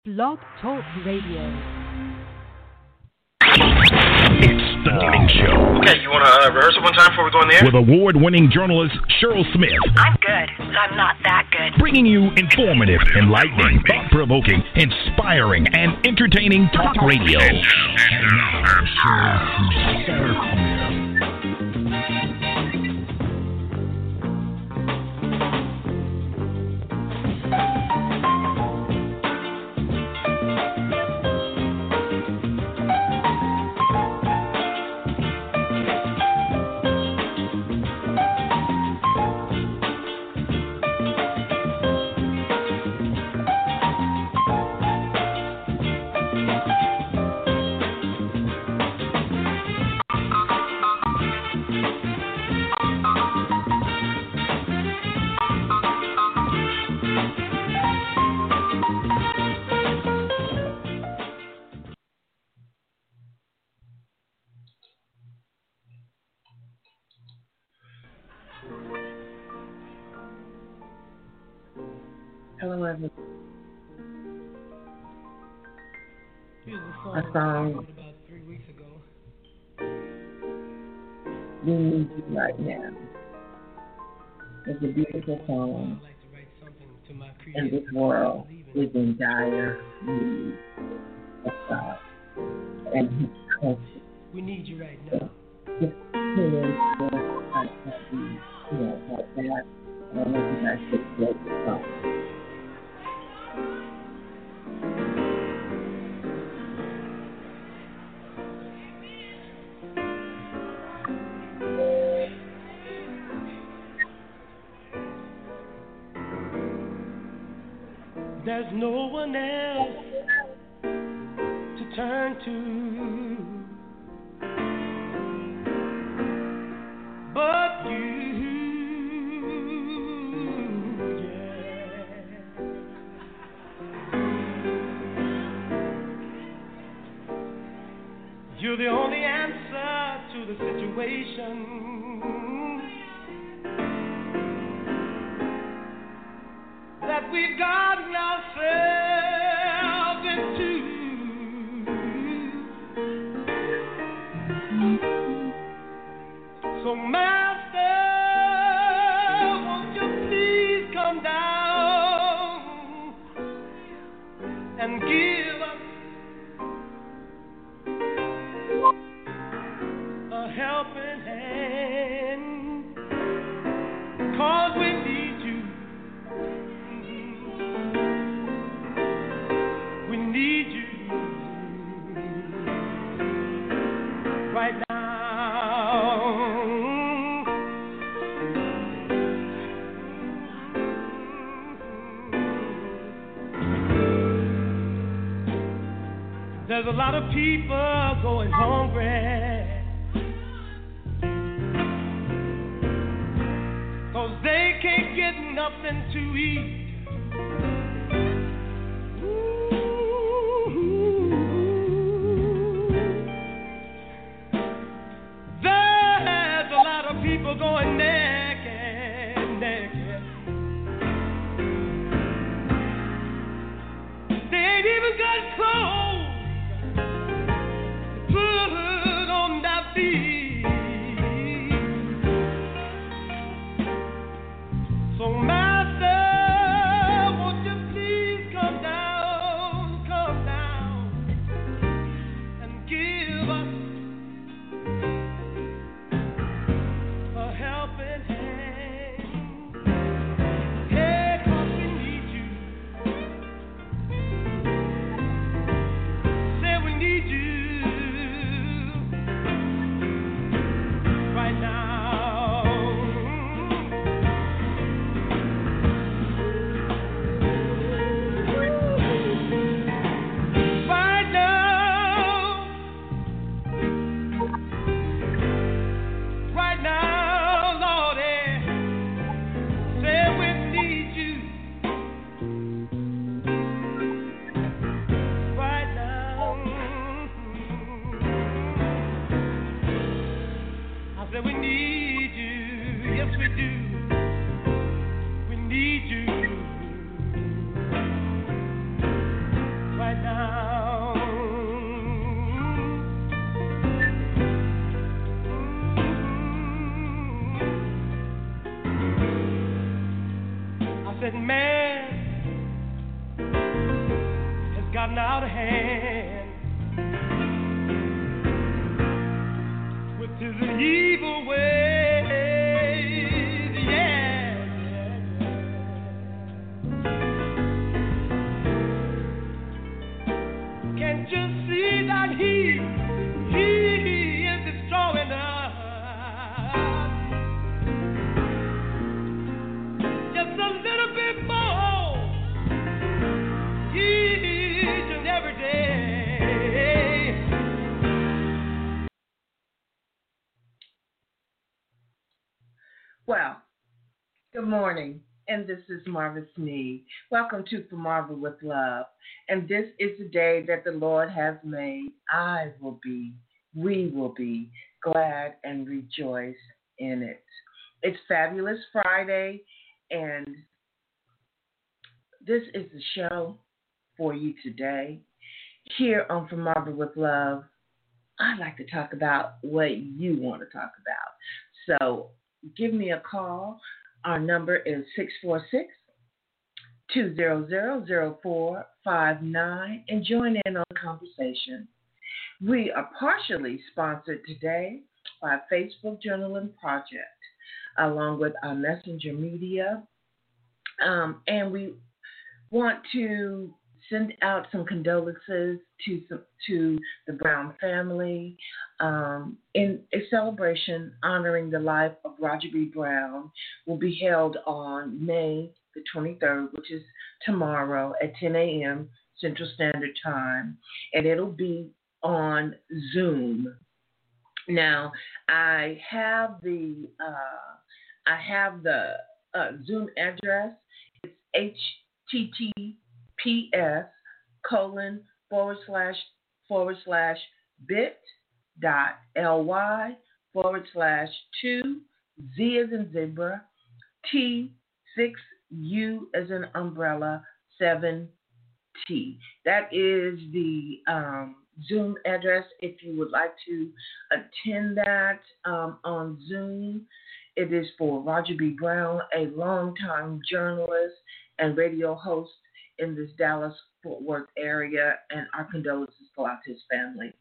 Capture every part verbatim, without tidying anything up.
Blog Talk Radio. It's the morning show. Okay, you want to uh, rehearse it one time before we go in the air? With award-winning journalist Cheryl Smith. I'm good, but I'm not that good. Bringing you informative, enlightening, thought-provoking, inspiring, and entertaining talk radio. Hello, everyone. A song we need you right now. It's a beautiful song, and this world is in dire need of God and His comfort. We need you right now. Just hearing the like that, you know, like that. I don't know if you guys should play the song. There's no one else to turn to but you, yeah. You're the only answer to the situation that we've gotten ourselves into. So, Master, won't you please come down and give us a helping hand, 'cause we need you. We need you right now. There's a lot of people going hungry 'cause they can't get nothing to eat. People going naked, naked. They ain't even got clothes to put on their feet. So, Master, right now. Mm-hmm. I said, man has gotten out of hand with his evil ways. Yeah, can't you see that he he is destroying us just a little bit more each and every day? Well, good morning, and this is Marva Sneed. Welcome to For Marva with Love. And this is the day that the Lord has made. I will be, we will be glad and rejoice in it. It's Fabulous Friday, and this is the show for you today. Here on For Marva with Love, I like to talk about what you want to talk about. So give me a call. Our number is six four six, two zero zero, zero four five nine and join in on the conversation. We are partially sponsored today by Facebook Journaling Project, along with our messenger media. Um, and we want to send out some condolences to some, to the Brown family um, in a celebration honoring the life of Roger B. Brown. Will be held on May the twenty-third, which is tomorrow at ten a.m. Central Standard Time, and it'll be on Zoom. Now, I have the uh, I have the uh, Zoom address. It's H T T P S colon forward slash forward slash bit dot ly forward slash two Z as in zebra T six U as in umbrella seven T. That is the um, Zoom address if you would like to attend that um, on Zoom. It is for Roger B. Brown, a longtime journalist and radio host in this Dallas-Fort Worth area, and our condolences go out to his family.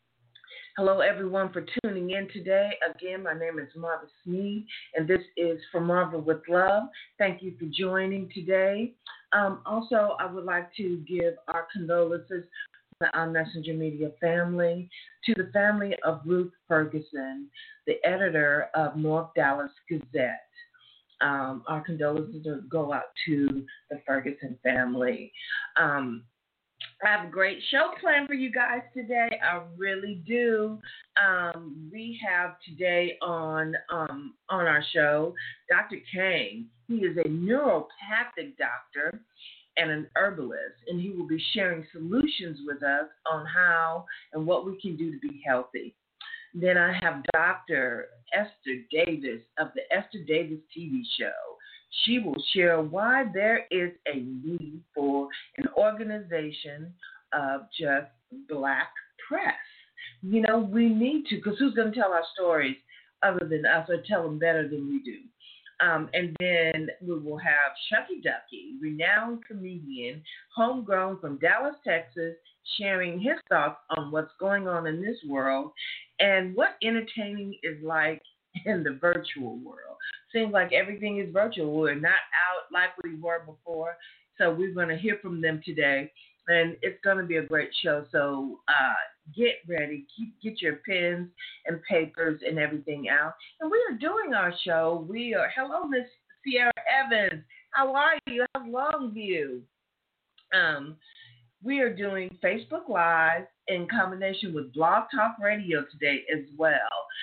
Hello, everyone, for tuning in today. Again, my name is Marva Sneed, and this is For Marva with Love. Thank you for joining today. Um, also, I would like to give our condolences to our messenger media family, to the family of Ruth Ferguson, the editor of North Dallas Gazette. Um, our condolences go out to the Ferguson family. Um, I have a great show planned for you guys today. I really do. Um, we have today on um, on our show Doctor Kane. He is a neuropathic doctor and an herbalist, and he will be sharing solutions with us on how and what we can do to be healthy. Then I have Doctor Esther Davis of the Esther Davis T V show. She will share why there is a need for an organization of just black press. You know, we need to, because who's going to tell our stories other than us or tell them better than we do? Um, and then we will have Shucky Ducky, renowned comedian, homegrown from Dallas, Texas, sharing his thoughts on what's going on in this world and what entertaining is like in the virtual world. Seems like everything is virtual. We're not out like we were before. So we're going to hear from them today. And it's going to be a great show. So uh, get ready. Keep, get your pens and papers and everything out. And we are doing our show. We are, hello, Miss Sierra Evans. How are you? How's Longview? Um, we are doing Facebook Live in combination with Blog Talk Radio today as well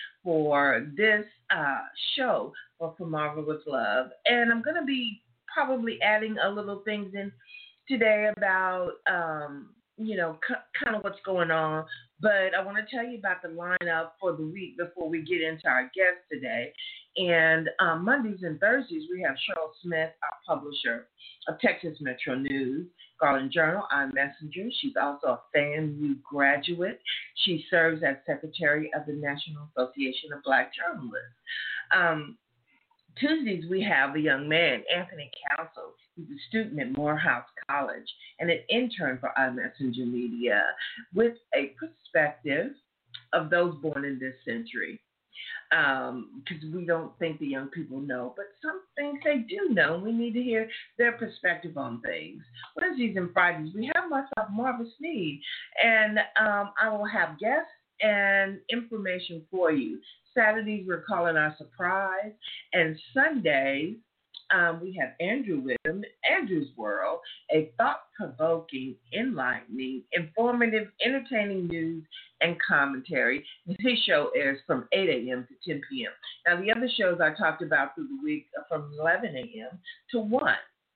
for this uh, show for For Marva with Love. And I'm going to be probably adding a little things in today about um, you know, c- kind of what's going on. But I want to tell you about the lineup for the week before we get into our guest today. And um, Mondays and Thursdays, we have Cheryl Smith, our publisher of Texas Metro News, Garland Journal, iMessenger. She's also a FAMU graduate. She serves as Secretary of the National Association of Black Journalists. Um, Tuesdays, we have a young man, Anthony Council. He's a student at Morehouse College and an intern for iMessenger Media with a perspective of those born in this century. Because um, we don't think the young people know, but some things they do know. We need to hear their perspective on things. Wednesdays and Fridays, we have myself, Marva Sneed, and um, I will have guests and information for you. Saturdays, we're calling our surprise, and Sundays, um, we have Andrew with him, Andrew's World, a thought-provoking, enlightening, informative, entertaining news and commentary. His show airs from eight a.m. to ten p.m. Now, the other shows I talked about through the week are from eleven a.m. to one.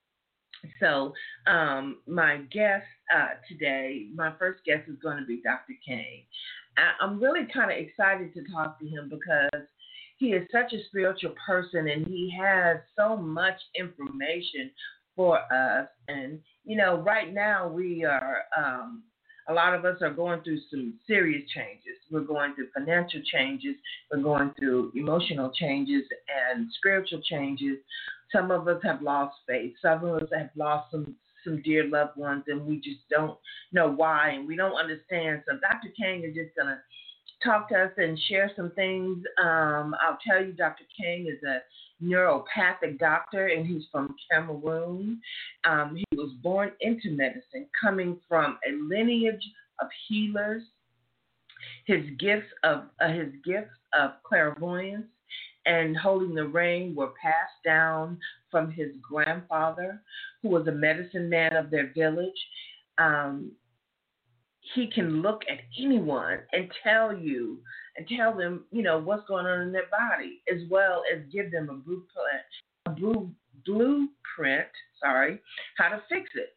So um, my guest uh, today, my first guest is going to be Doctor Kane. I, I'm really kind of excited to talk to him because he is such a spiritual person and he has so much information for us. And, you know, right now we are, um, a lot of us are going through some serious changes. We're going through financial changes. We're going through emotional changes and spiritual changes. Some of us have lost faith. Some of us have lost some, some dear loved ones, and we just don't know why, and we don't understand. So Doctor King is just going to talk to us and share some things. Um, I'll tell you, Doctor King is a neuropathic doctor, and he's from Cameroon. Um, he was born into medicine, coming from a lineage of healers. His gifts of uh, his gifts of clairvoyance and holding the rain were passed down from his grandfather, who was a medicine man of their village. Um, he can look at anyone and tell you and tell them, you know, what's going on in their body, as well as give them a blueprint, a blue, blueprint, sorry, how to fix it.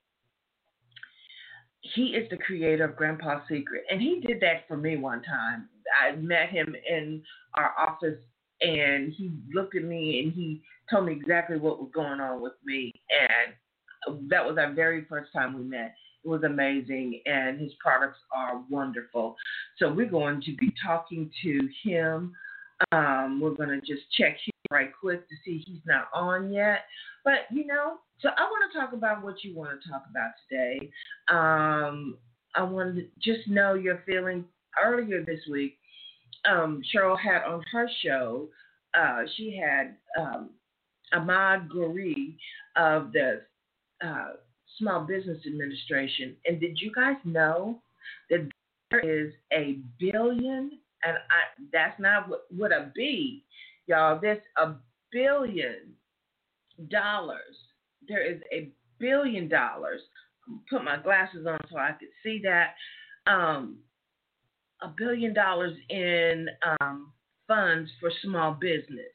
He is the creator of Grandpa's Secret, and he did that for me one time. I met him in our office, and he looked at me, and he told me exactly what was going on with me, and that was our very first time we met. It was amazing, and his products are wonderful. So we're going to be talking to him. Um, we're going to just check him right quick to see he's not on yet. But, you know, so I want to talk about what you want to talk about today. Um, I want to just know your feeling. Earlier this week, um, Cheryl had on her show, uh, she had um, Ahmad Ghouri of the uh, Small Business Administration. And did you guys know that there is a billion, and I, that's not what, what a B, y'all, there's a billion dollars. There is a billion dollars. Put my glasses on so I could see that. Um, a billion dollars in um, funds for small business.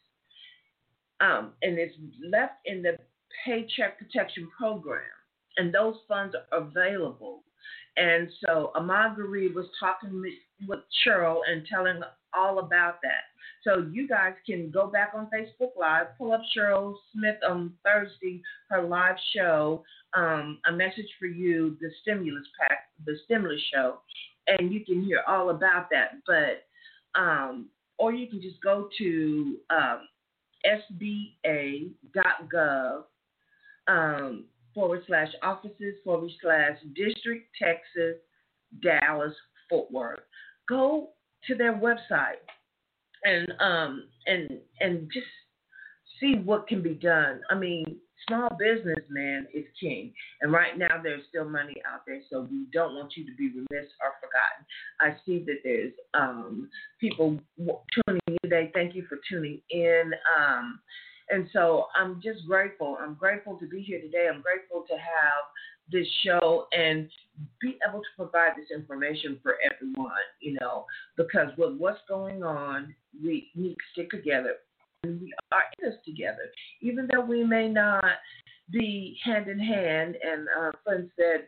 Um, and it's left in the Paycheck Protection Program. And those funds are available. And so Ahmad Ghouri was talking with Cheryl and telling all about that. So you guys can go back on Facebook Live, pull up Cheryl Smith on Thursday, her live show, um, A Message for You, the stimulus pack, the stimulus show, and you can hear all about that. But um, or you can just go to um, S B A dot gov um, forward slash offices forward slash District, Texas, Dallas, Fort Worth. Go to their website and um and and just see what can be done. I mean, small business, man, is king. And right now there's still money out there, so we don't want you to be remiss or forgotten. I see that there's um people tuning in today. Thank you for tuning in. Um And so I'm just grateful. I'm grateful to be here today. I'm grateful to have this show and be able to provide this information for everyone, you know, because with what's going on, we need to stick together. And we are in this together, even though we may not be hand in hand. And our friend said that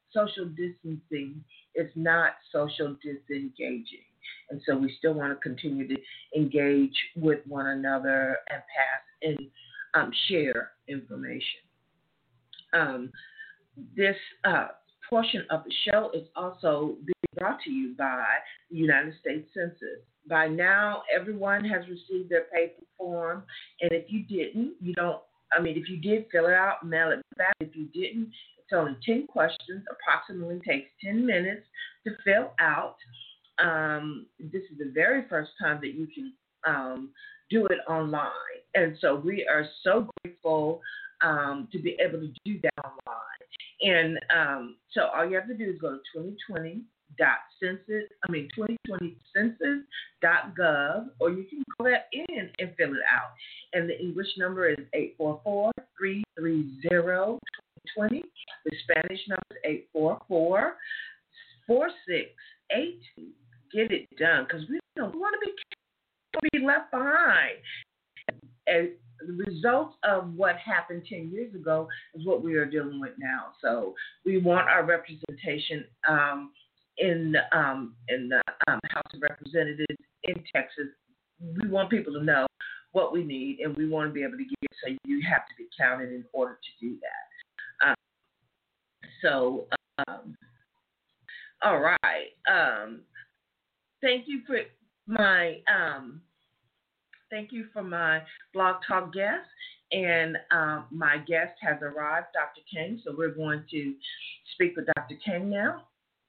social distancing is not social disengaging. And so we still want to continue to engage with one another and pass and um, share information. Um, this uh, portion of the show is also being brought to you by the United States Census. By now, everyone has received their paper form, and if you didn't, you don't, I mean, if you did, fill it out, mail it back. If you didn't, it's only ten questions, approximately takes ten minutes to fill out. Um, this is the very first time that you can um, do it online, and so we are so grateful um, to be able to do that online. And um, so all you have to do is go to twenty twenty dot census, I mean twenty twenty census dot gov, or you can go that in and fill it out. And the English number is eight four four, three three zero, two zero two zero. The Spanish number is eight four four, four six eight two. Get it done, because we don't want to be, be left behind. And the results of what happened ten years ago is what we are dealing with now. So we want our representation um, in um, in the um, House of Representatives in Texas. We want people to know what we need, and we want to be able to get it. So you have to be counted in order to do that. Um, so, um, all right. Um, thank you for my. Um, Thank you for my Blog Talk guest. And um, my guest has arrived, Doctor King. So we're going to speak with Doctor King now.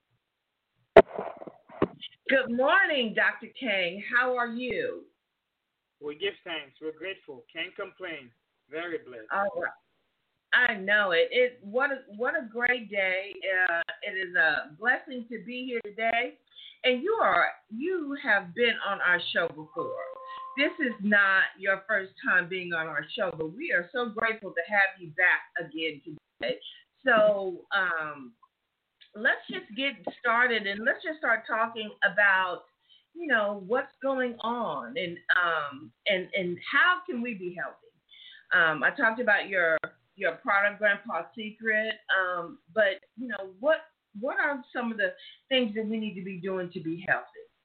Good morning, Doctor King. How are you? We give thanks. We're grateful. Can't complain. Very blessed. All right. I know it. It what a, what a great day. Uh, it is a blessing to be here today. And you are you have been on our show before. This is not your first time being on our show, but we are so grateful to have you back again today. So um, let's just get started, and let's just start talking about, you know, what's going on, and um, and and how can we be healthy. Um, I talked about your your product, Grandpa's Secret, um, but you know, what what are some of the things that we need to be doing to be healthy?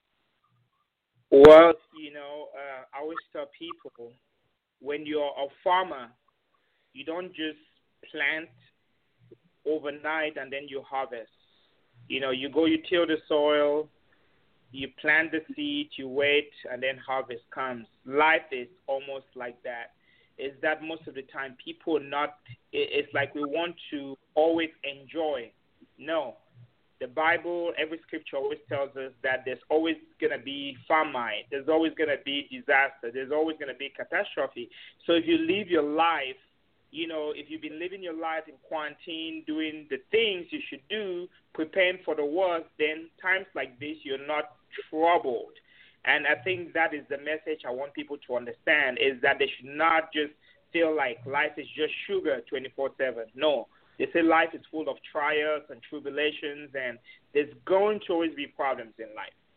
Well, you know, uh, I always tell people, when you're a farmer, you don't just plant overnight and then you harvest. You know, you go, you till the soil, you plant the seed, you wait, and then harvest comes. Life is almost like that. Is that most of the time people not, it's like we want to always enjoy. No. The Bible, every scripture always tells us that there's always going to be famine. There's always going to be disaster. There's always going to be catastrophe. So if you live your life, you know, if you've been living your life in quarantine, doing the things you should do, preparing for the worst, then times like this, you're not troubled. And I think that is the message I want people to understand, is that they should not just feel like life is just sugar twenty-four seven. No. They say life is full of trials and tribulations, and there's going to always be problems in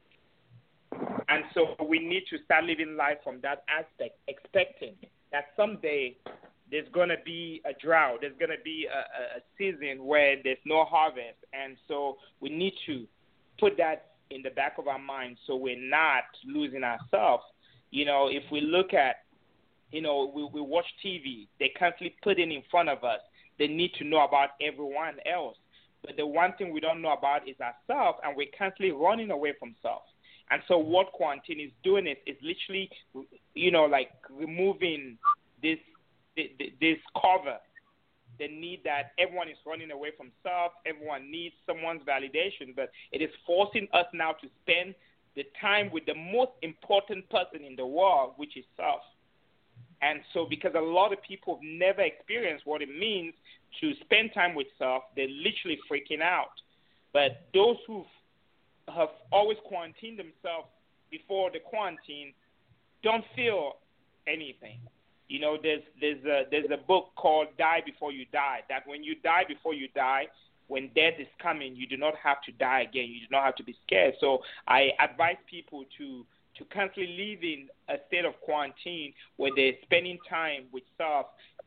life. And so we need to start living life from that aspect, expecting that someday there's going to be a drought, there's going to be a, a season where there's no harvest. And so we need to put that in the back of our minds so we're not losing ourselves. You know, if we look at, you know, we, we watch T V, they constantly put it in front of us. They need to know about everyone else. But the one thing we don't know about is ourselves, and we're constantly running away from self. And so what quarantine is doing is, is literally, you know, like removing this this cover, the need that everyone is running away from self, everyone needs someone's validation, but it is forcing us now to spend the time with the most important person in the world, which is self. And so because a lot of people have never experienced what it means to spend time with self, they're literally freaking out. But those who have always quarantined themselves before the quarantine don't feel anything. You know, there's there's a, there's a book called Die Before You Die, that when you die before you die, when death is coming, you do not have to die again. You do not have to be scared. So I advise people to to constantly live in a state of quarantine where they're spending time with self,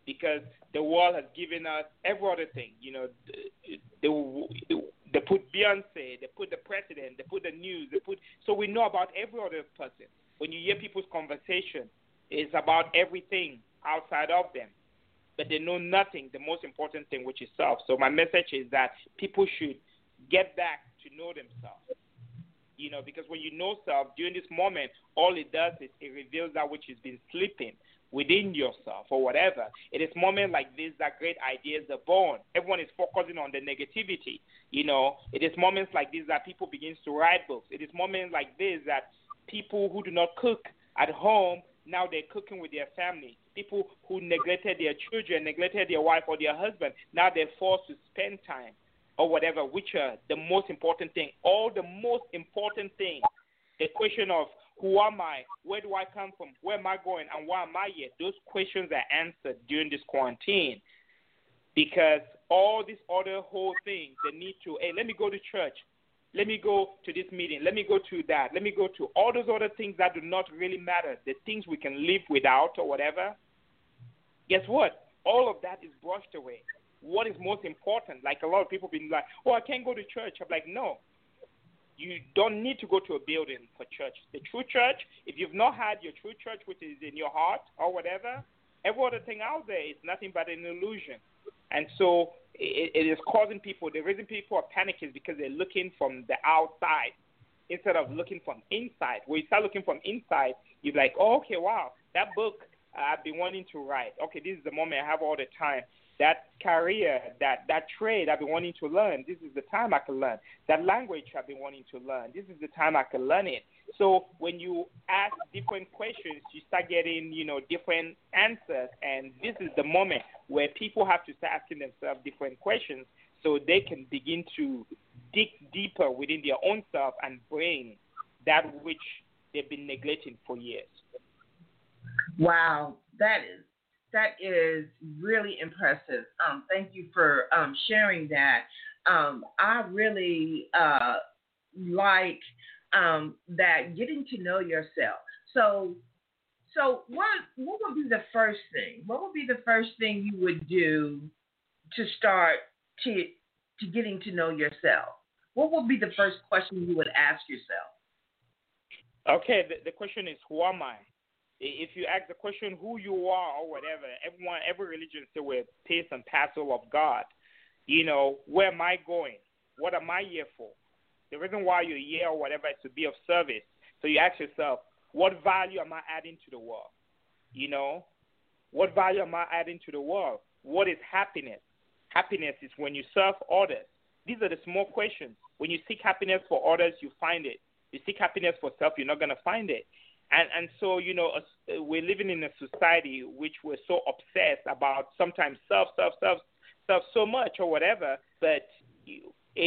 because the world has given us every other thing. You know, they, they, they put Beyonce, they put the president, they put the news, they put so we know about every other person. When you hear people's conversation, it's about everything outside of them, but they know nothing, the most important thing, which is self. So my message is that people should get back to know themselves. You know, because when you know self, during this moment, all it does is it reveals that which has been sleeping within yourself or whatever. It is moments like this that great ideas are born. Everyone is focusing on the negativity. You know, it is moments like this that people begin to write books. It is moments like this that people who do not cook at home, now they're cooking with their family. People who neglected their children, neglected their wife or their husband, now they're forced to spend time or whatever, which are the most important thing. All the most important thing, the question of who am I, where do I come from, where am I going, and why am I here, those questions are answered during this quarantine. Because all these other whole things, they need to, hey, let me go to church. Let me go to this meeting. Let me go to that. Let me go to all those other things that do not really matter, the things we can live without or whatever. Guess what? All of that is brushed away. What is most important? Like a lot of people been like, oh, I can't go to church. I'm like, no. You don't need to go to a building for church. The true church, if you've not had your true church, which is in your heart or whatever, every other thing out there is nothing but an illusion. And so it, it is causing people, the reason people are panicking is because they're looking from the outside instead of looking from inside. When you start looking from inside, you're like, oh, okay, wow, that book I've been wanting to write. Okay, this is the moment I have all the time. That career, that, that trade I've been wanting to learn, this is the time I can learn. That language I've been wanting to learn, this is the time I can learn it. So when you ask different questions, you start getting, you know, different answers. And this is the moment where people have to start asking themselves different questions so they can begin to dig deeper within their own self and bring that which they've been neglecting for years. Wow, that is That is really impressive. Um, thank you for um, sharing that. Um, I really uh, like um, that getting to know yourself. So, so what what would be the first thing? What would be the first thing you would do to start to to getting to know yourself? What would be the first question you would ask yourself? Okay, the, the question is, who am I? If you ask the question who you are or whatever, everyone, every religion say we're piece and parcel of God. You know, where am I going? What am I here for? The reason why you're here or whatever is to be of service. So you ask yourself, what value am I adding to the world? You know, what value am I adding to the world? What is happiness? Happiness is when you serve others. These are the small questions. When you seek happiness for others, you find it. You seek happiness for self, you're not going to find it. And and so, you know, uh, we're living in a society which we're so obsessed about sometimes self, self, self, self so much or whatever, but you,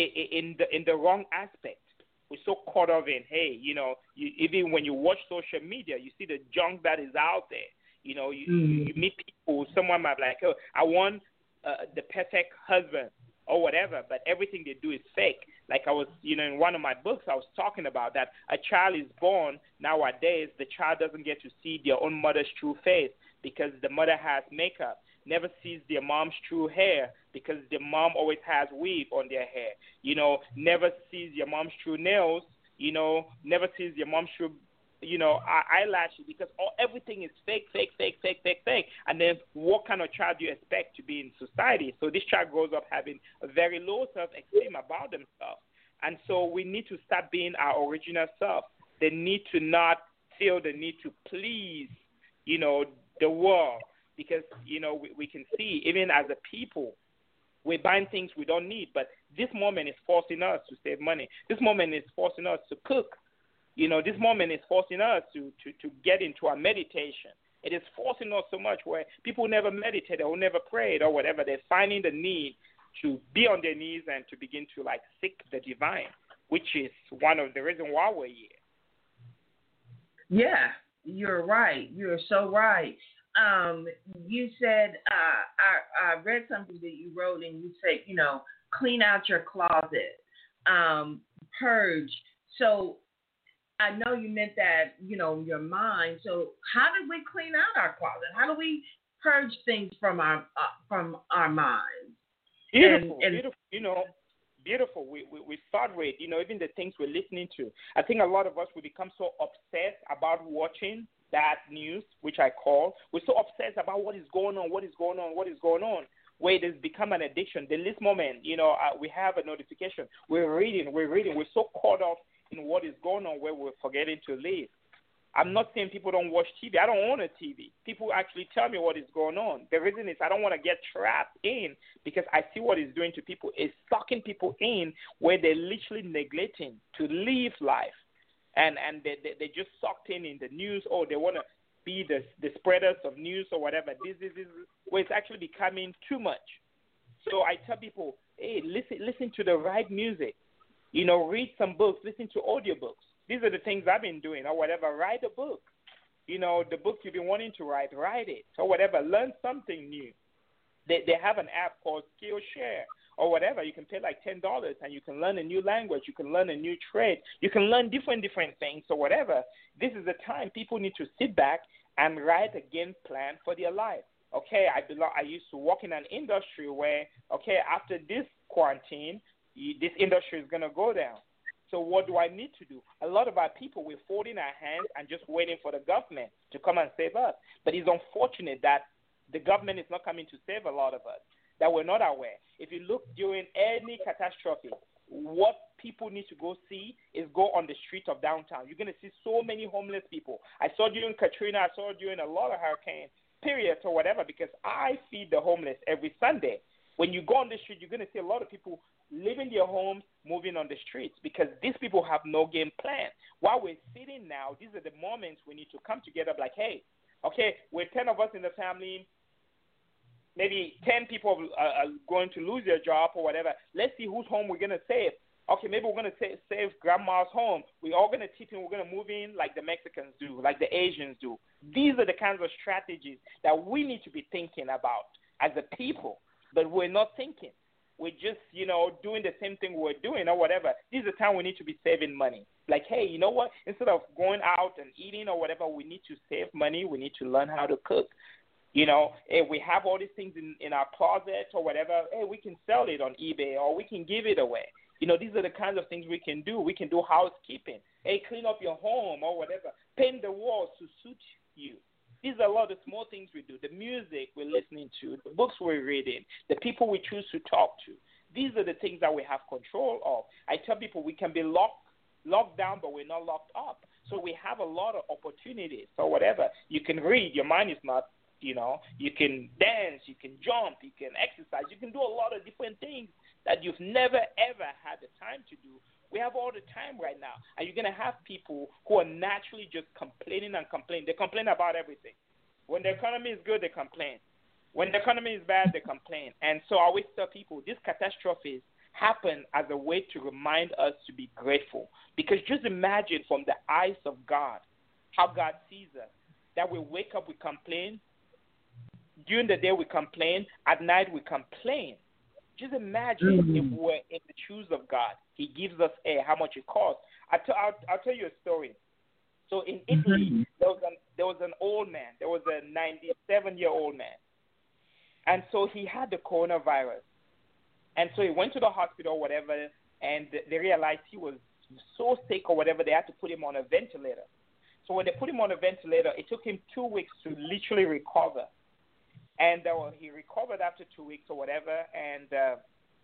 in the in the wrong aspect. We're so caught up in, hey, you know, you, even when you watch social media, you see the junk that is out there. You know, you, mm. you meet people, someone might be like, oh, I want uh, the perfect husband or whatever, but everything they do is fake. Like I was, you know, in one of my books, I was talking about that a child is born nowadays, the child doesn't get to see their own mother's true face because the mother has makeup, never sees their mom's true hair because the mom always has weave on their hair, you know, never sees your mom's true nails, you know, never sees your mom's true, you know, eyelashes because all, everything is fake, fake, fake, fake, fake, fake. And then what kind of child do you expect to be in society? So this child grows up having a very low self-esteem about themselves. And so we need to start being our original self. They need to not feel the need to please, you know, the world because, you know, we, we can see even as a people, we're buying things we don't need. But this moment is forcing us to save money. This moment is forcing us to cook. You know, this moment is forcing us to, to, to get into our meditation. It is forcing us so much where people never meditated or never prayed or whatever. They're finding the need to be on their knees and to begin to, like, seek the divine, which is one of the reasons why we're here. Yeah, you're right. You're so right. Um, you said, uh, I, I read something that you wrote, and you said, you know, clean out your closet, um, purge. So I know you meant that, you know, your mind. So how do we clean out our closet? How do we purge things from our uh, from our minds. Beautiful, and, and, beautiful. You know, beautiful. We, we we start with, you know, even the things we're listening to. I think a lot of us, we become so obsessed about watching that news, which I call. We're so obsessed about what is going on, what is going on, what is going on, where it has become an addiction. The least moment, you know, uh, we have a notification. We're reading, we're reading. We're so caught up in what is going on where we're forgetting to live. I'm not saying people don't watch T V. I don't own a T V. People actually tell me what is going on. The reason is I don't want to get trapped in because I see what it's doing to people. It's sucking people in where they're literally neglecting to live life. And and they, they, they're just sucked in in the news. Oh, they want to be the, the spreaders of news or whatever. This, this, this, where it's actually becoming too much. So I tell people, hey, listen, listen to the right music. You know, read some books, listen to audiobooks. These are the things I've been doing or whatever. Write a book. You know, the book you've been wanting to write, write it or whatever. Learn something new. They they have an app called Skillshare or whatever. You can pay like ten dollars and you can learn a new language. You can learn a new trade. You can learn different, different things or whatever. This is the time people need to sit back and write a game plan for their life. Okay, I belong, I used to work in an industry where, okay, after this quarantine, this industry is going to go down. So what do I need to do? A lot of our people, we're folding our hands and just waiting for the government to come and save us. But it's unfortunate that the government is not coming to save a lot of us, that we're not aware. If you look during any catastrophe, what people need to go see is go on the streets of downtown. You're going to see so many homeless people. I saw during Katrina, I saw during a lot of hurricane periods or whatever, because I feed the homeless every Sunday. When you go on the street, you're going to see a lot of people leaving their homes, moving on the streets, because these people have no game plan. While we're sitting now, these are the moments we need to come together like, hey, okay, we're ten of us in the family, maybe ten people are, are going to lose their job or whatever. Let's see whose home we're going to save. Okay, maybe we're going to save, save grandma's home. We're all going to tip in. We're going to move in like the Mexicans do, like the Asians do. These are the kinds of strategies that we need to be thinking about as a people, but we're not thinking. We're just, you know, doing the same thing we're doing or whatever. This is the time we need to be saving money. Like, hey, you know what? Instead of going out and eating or whatever, we need to save money. We need to learn how to cook. You know, if we have all these things in, in our closet or whatever, hey, we can sell it on eBay or we can give it away. You know, these are the kinds of things we can do. We can do housekeeping. Hey, clean up your home or whatever. Paint the walls to suit you. These are a lot of small things we do. The music we're listening to, the books we're reading, the people we choose to talk to. These are the things that we have control of. I tell people we can be locked, locked down, but we're not locked up. So we have a lot of opportunities or whatever. You can read. Your mind is not, you know, you can dance, you can jump, you can exercise. You can do a lot of different things that you've never, ever had the time to do. We have all the time right now. And you're going to have people who are naturally just complaining and complaining. They complain about everything. When the economy is good, they complain. When the economy is bad, they complain. And so I always tell people these catastrophes happen as a way to remind us to be grateful. Because just imagine from the eyes of God how God sees us, that we wake up, we complain. During the day, we complain. At night, we complain. Just imagine mm-hmm. if we were in the shoes of God. He gives us air, how much it costs. I t- I'll, I'll tell you a story. So in Italy, mm-hmm. there was an there was an old man. There was a ninety-seven-year-old man. And so he had the coronavirus. And so he went to the hospital or whatever, and they realized he was so sick or whatever, they had to put him on a ventilator. So when they put him on a ventilator, it took him two weeks to literally recover. And uh, he recovered after two weeks or whatever, and uh,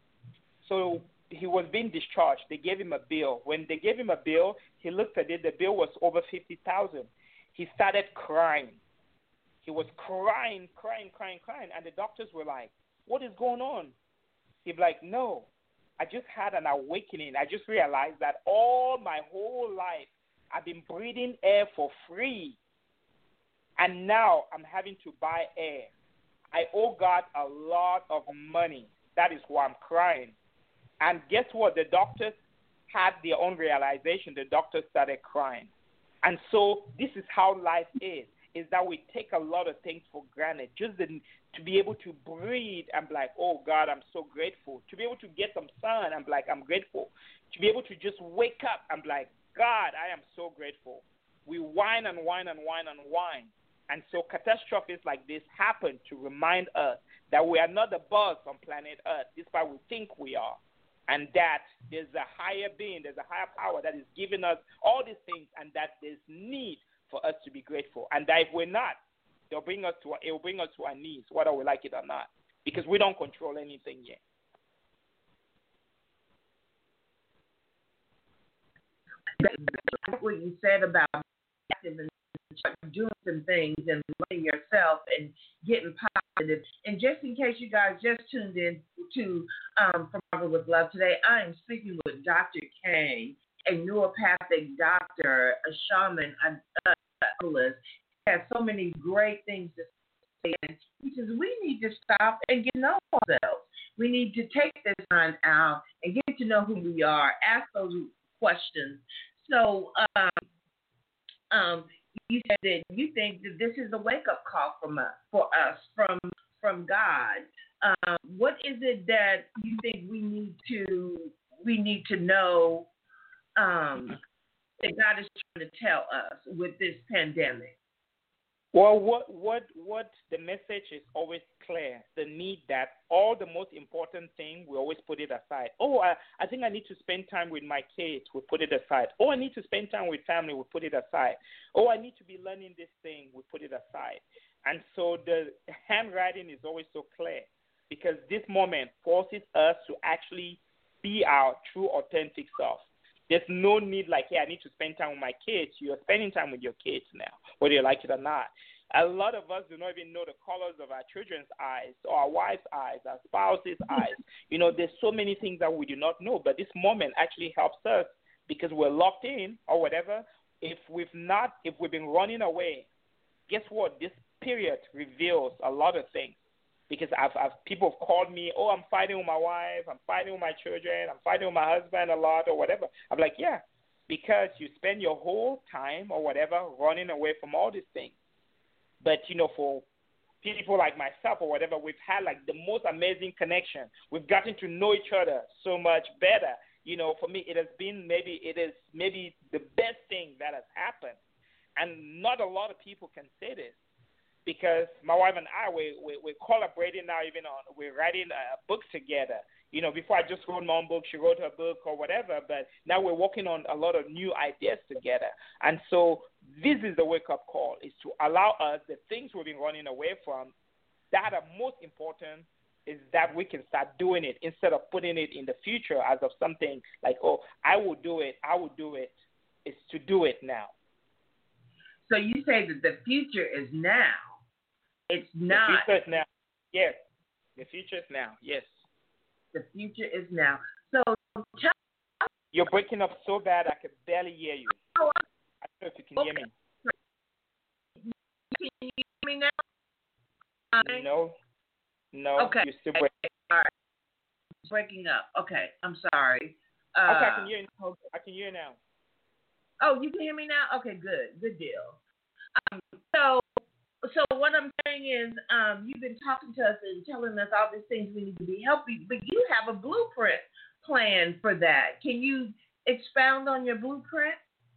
so he was being discharged. They gave him a bill. When they gave him a bill, he looked at it. The bill was over fifty thousand dollars. He started crying. He was crying, crying, crying, crying, and the doctors were like, what is going on? He'd be like, no, I just had an awakening. I just realized that all my whole life I've been breathing air for free, and now I'm having to buy air. I owe God a lot of money. That is why I'm crying. And guess what? The doctors had their own realization. The doctors started crying. And so this is how life is, is that we take a lot of things for granted. Just the, to be able to breathe, I'm like, oh, God, I'm so grateful. To be able to get some sun, I'm like, I'm grateful. To be able to just wake up, I'm like, God, I am so grateful. We whine and whine and whine and whine. And so catastrophes like this happen to remind us that we are not the boss on planet Earth, despite we think we are, and that there's a higher being, there's a higher power that is giving us all these things, and that there's need for us to be grateful. And that if we're not, they'll bring us to it will bring us to our knees, whether we like it or not, because we don't control anything yet. What you said about active and doing some things and learning yourself and getting positive. And just in case you guys just tuned in to um, From Harvard with Love today, I am speaking with Doctor Kane, a neuropathic doctor, a shaman, a herbalist. He has so many great things to say. And he says we need to stop and get to know ourselves. We need to take this time out and get to know who we are, ask those questions. So, um, um, you said that you think that this is a wake-up call from us, for us, from from God. Um, what is it that you think we need to we need to know um, that God is trying to tell us with this pandemic? Well, what what what the message is always clear: the need that all the most important thing, we always put it aside. Oh, I, I think I need to spend time with my kids. We put it aside. Oh, I need to spend time with family. We put it aside. Oh, I need to be learning this thing. We put it aside. And so the handwriting is always so clear, because this moment forces us to actually be our true, authentic self. There's no need like, hey, I need to spend time with my kids. You're spending time with your kids now, whether you like it or not. A lot of us do not even know the colors of our children's eyes, or our wife's eyes, our spouse's eyes. You know, there's so many things that we do not know, but this moment actually helps us because we're locked in or whatever. If we've not, if we've been running away, guess what? This period reveals a lot of things. Because I've, I've people have called me, oh, I'm fighting with my wife, I'm fighting with my children, I'm fighting with my husband a lot or whatever. I'm like, yeah, because you spend your whole time or whatever running away from all these things. But, you know, for people like myself or whatever, we've had like the most amazing connection. We've gotten to know each other so much better. You know, for me, it has been maybe, it is maybe the best thing that has happened. And not a lot of people can say this. Because my wife and I, we, we, we're collaborating now, even on, we're writing a book together. You know, before I just wrote my own book, she wrote her book or whatever, but now we're working on a lot of new ideas together. And so this is the wake-up call, is to allow us the things we've been running away from that are most important, is that we can start doing it instead of putting it in the future as of something like, oh, I will do it, I will do it. It's to do it now. So you say that the future is now. It's not. The future is now. Yes. The future is now. Yes. The future is now. So tell You're breaking up so bad I can barely hear you. Oh, I don't know if you can okay. hear me. Can you hear me now? Okay. No. No. Okay. You're still breaking. All right. Breaking up. Okay. I'm sorry. Uh, okay, I can hear you. I can hear you now. Oh, you can hear me now? Okay, good. Good deal. Um, so So what I'm saying is, um, you've been talking to us and telling us all these things we need to be healthy, but you have a blueprint plan for that. Can you expound on your blueprint?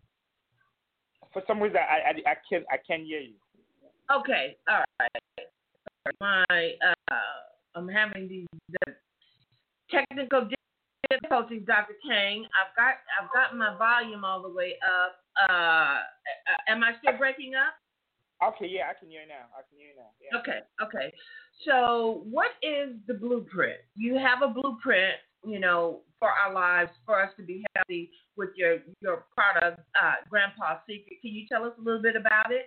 For some reason, I I, I can't I can't hear you. Okay, all right. My uh, I'm having these uh, technical difficulties, Doctor Kane. I've got I've got my volume all the way up. Uh, am I still breaking up? Okay, yeah, I can hear you now. I can hear you now. Yeah. Okay, okay. So what is the blueprint? You have a blueprint, you know, for our lives, for us to be healthy with your, your product, uh, Grandpa's Secret. Can you tell us a little bit about it?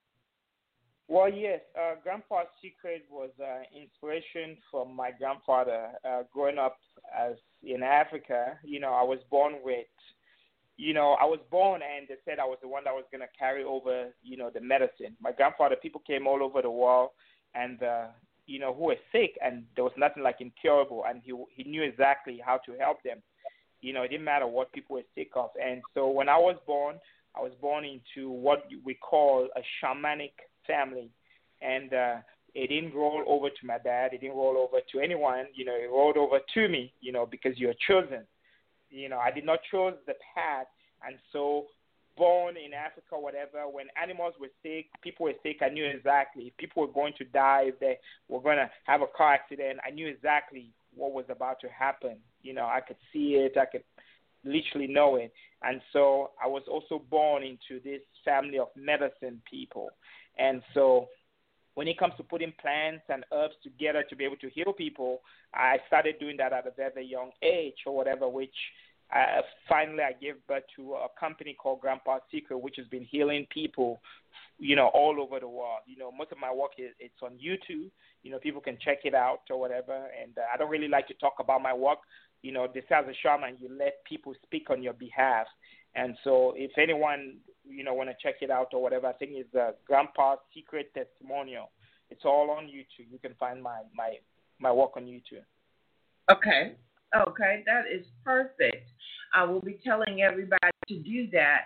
Well, yes. Uh, Grandpa's Secret was uh, inspiration from my grandfather. Uh, growing up as in Africa, you know, I was born with You know, I was born and they said I was the one that was going to carry over, you know, the medicine. My grandfather, people came all over the world and, uh, you know, who were sick and there was nothing like incurable. And he he knew exactly how to help them. You know, it didn't matter what people were sick of. And so when I was born, I was born into what we call a shamanic family. And uh, it didn't roll over to my dad. It didn't roll over to anyone. You know, it rolled over to me, you know, because you're chosen. You know, I did not choose the path, and so born in Africa, whatever, when animals were sick, people were sick, I knew exactly. If people were going to die, if they were going to have a car accident, I knew exactly what was about to happen. You know, I could see it. I could literally know it. And so I was also born into this family of medicine people. And so when it comes to putting plants and herbs together to be able to heal people, I started doing that at a very, very young age or whatever, which uh, finally I gave birth to a company called Grandpa's Secret, which has been healing people, you know, all over the world. You know, most of my work is it's on YouTube. You know, people can check it out or whatever. And uh, I don't really like to talk about my work. You know, this as a shaman, you let people speak on your behalf. And so if anyone, you know, want to check it out or whatever, I think it's uh, Grandpa's Secret Testimonial. It's all on YouTube. You can find my, my, my work on YouTube. Okay. Okay, that is perfect. I will be telling everybody to do that.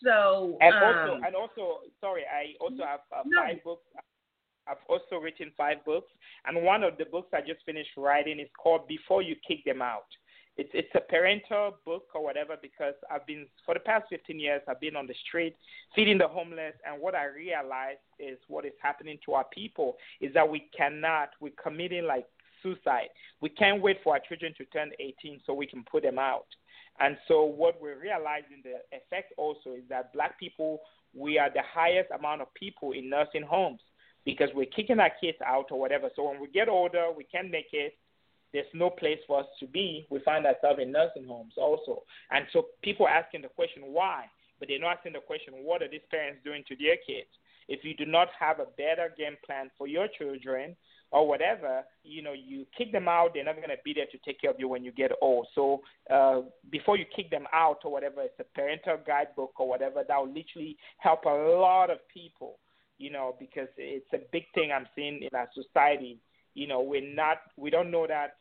So and um, also, and also, sorry, I also have uh, no. five books. I've also written five books, and one of the books I just finished writing is called Before You Kick Them Out. It's it's a parental book or whatever, because I've been, for the past fifteen years, I've been on the street feeding the homeless, and what I realized is what is happening to our people is that we cannot, we're committing like suicide. We can't wait for our children to turn eighteen so we can put them out. And so what we're realizing, the effect also is that black people, we are the highest amount of people in nursing homes because we're kicking our kids out or whatever. So when we get older, we can't make it. There's no place for us to be. We find ourselves in nursing homes also. And so people are asking the question, why? But they're not asking the question, what are these parents doing to their kids? If you do not have a better game plan for your children or whatever, you know, you kick them out, they're not going to be there to take care of you when you get old. So uh, before you kick them out or whatever, it's a parental guidebook or whatever that will literally help a lot of people, you know, because it's a big thing I'm seeing in our society. You know, we're not, we don't know that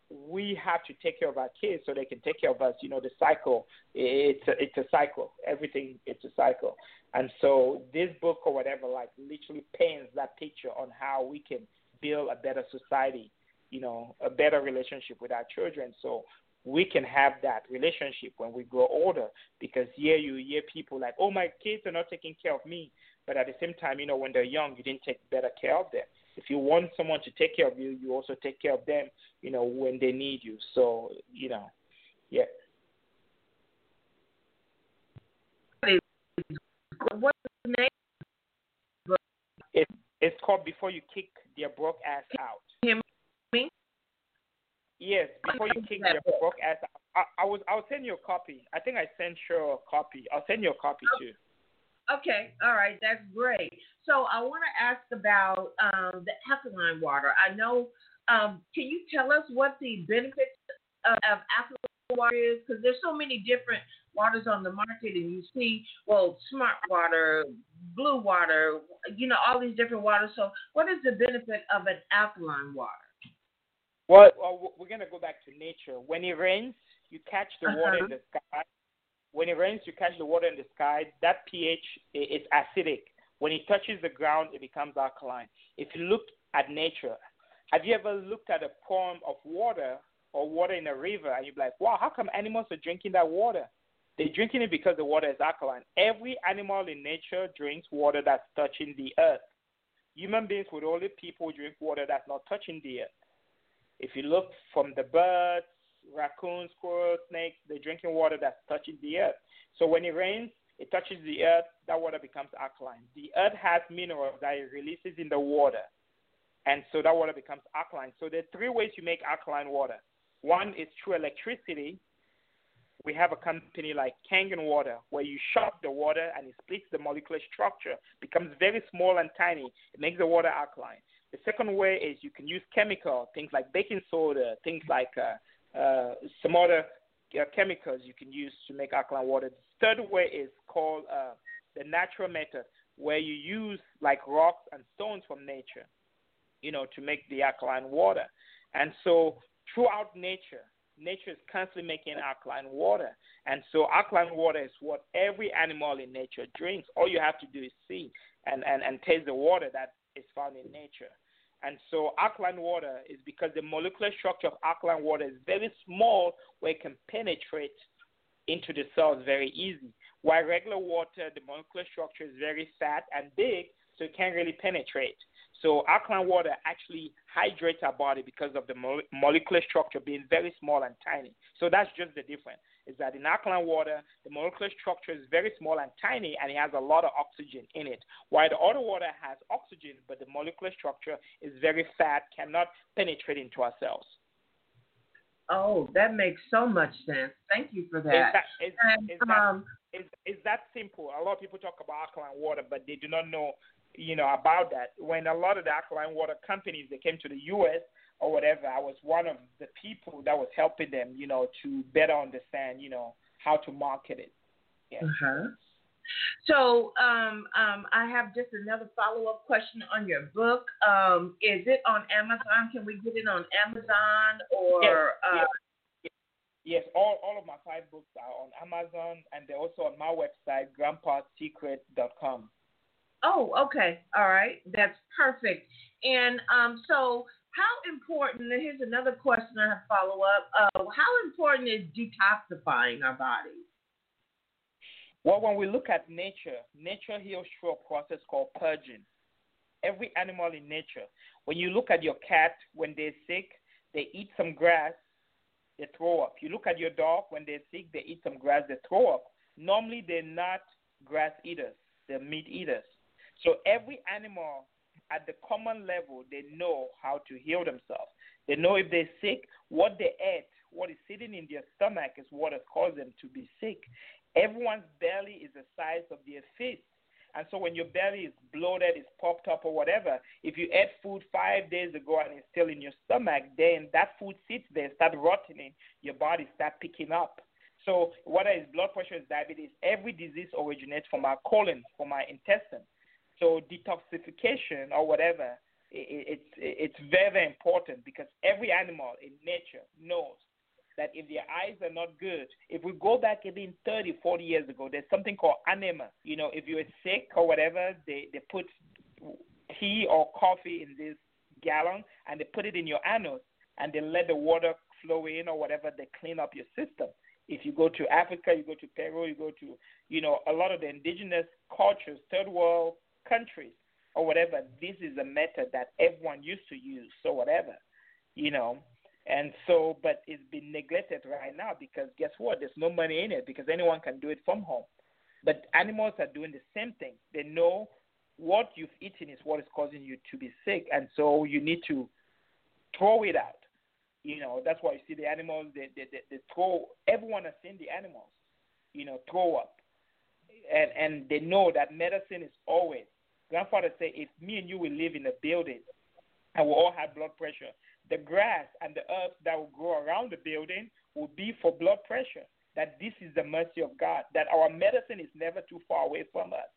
we have to take care of our kids so they can take care of us. You know, the cycle, it's a, it's a cycle. Everything, it's a cycle. And so this book or whatever, like, literally paints that picture on how we can build a better society, you know, a better relationship with our children so we can have that relationship when we grow older. Because here you hear people like, oh, my kids are not taking care of me. But at the same time, you know, when they're young, you didn't take better care of them. If you want someone to take care of you, you also take care of them, you know, when they need you. So, you know, yeah. What's the name? It, it's called Before You Kick Their Broke Ass Out. Hear me? Yes, Before You Kick Their Broke Ass Out. I, I was, I'll send you a copy. I think I sent Cheryl a copy. I'll send you a copy too. Okay, all right, that's great. So I want to ask about um, the alkaline water. I know, um, can you tell us what the benefits of, of alkaline water is? Because there's so many different waters on the market, and you see, well, smart water, blue water, you know, all these different waters. So what is the benefit of an alkaline water? Well, well we're going to go back to nature. When it rains, you catch the uh-huh. water in the sky. When it rains, you catch the water in the sky. That pH is acidic. When it touches the ground, it becomes alkaline. If you look at nature, have you ever looked at a pond of water or water in a river and you're like, wow, how come animals are drinking that water? They're drinking it because the water is alkaline. Every animal in nature drinks water that's touching the earth. Human beings would only people drink water that's not touching the earth. If you look from the birds, raccoons, squirrels, snakes, they're drinking water that's touching the earth. So when it rains, it touches the earth, that water becomes alkaline. The earth has minerals that it releases in the water, and so that water becomes alkaline. So there are three ways you make alkaline water. One is through electricity. We have a company like Kangen Water where you shock the water and it splits the molecular structure, becomes very small and tiny. It makes the water alkaline. The second way is you can use chemicals, things like baking soda, things like uh, Uh, some other uh, chemicals you can use to make alkaline water. The third way is called uh, the natural method, where you use like rocks and stones from nature, you know, to make the alkaline water. And so throughout nature, nature is constantly making alkaline water. And so alkaline water is what every animal in nature drinks. All you have to do is see and, and, and taste the water that is found in nature. And so alkaline water is because the molecular structure of alkaline water is very small where it can penetrate into the cells very easy. While regular water, the molecular structure is very fat and big, so it can't really penetrate. So alkaline water actually hydrates our body because of the mo- molecular structure being very small and tiny. So that's just the difference, is that in alkaline water, the molecular structure is very small and tiny, and it has a lot of oxygen in it. While the other water has oxygen, but the molecular structure is very fat, cannot penetrate into our cells. Oh, that makes so much sense. Thank you for that. Is that, is, and, is, that, um, is, is that simple? A lot of people talk about alkaline water, but they do not know, you know, about that. When a lot of the alkaline water companies, they came to the U S or whatever, I was one of the people that was helping them, you know, to better understand, you know, how to market it. Yeah. Uh-huh. So um, um, I have just another follow-up question on your book. Um, is it on Amazon? Can we get it on Amazon or? Yes, uh, yes. yes. All, all of my five books are on Amazon, and they're also on my website, grandpa secret dot com. Oh, okay. All right. That's perfect. And um, so how important, and here's another question I have follow up, uh, how important is detoxifying our bodies? Well, when we look at nature, nature heals through a process called purging. Every animal in nature, when you look at your cat, when they're sick, they eat some grass, they throw up. You look at your dog, when they're sick, they eat some grass, they throw up. Normally, they're not grass eaters, they're meat eaters. So every animal, at the common level, they know how to heal themselves. They know if they're sick, what they ate, what is sitting in their stomach is what has caused them to be sick. Everyone's belly is the size of their fist. And so when your belly is bloated, it's popped up or whatever, if you ate food five days ago and it's still in your stomach, then that food sits there, start rotting, your body start picking up. So whether it's blood pressure or diabetes, every disease originates from our colon, from our intestine. So detoxification or whatever, it, it's it's very, very important because every animal in nature knows that if their eyes are not good, if we go back even thirty, forty years ago, there's something called enema. You know, if you're sick or whatever, they, they put tea or coffee in this gallon and they put it in your anus and they let the water flow in or whatever, they clean up your system. If you go to Africa, you go to Peru, you go to, you know, a lot of the indigenous cultures, third world countries or whatever, this is a method that everyone used to use, so whatever, you know. And so, but it's been neglected right now because guess what? There's no money in it because anyone can do it from home. But animals are doing the same thing. They know what you've eaten is what is causing you to be sick, and so you need to throw it out. You know, that's why you see the animals, they, they, they, they throw, everyone has seen the animals, you know, throw up. And, and they know that medicine is always, grandfather said, if me and you will live in a building and we all have blood pressure, the grass and the herbs that will grow around the building will be for blood pressure, that this is the mercy of God, that our medicine is never too far away from us.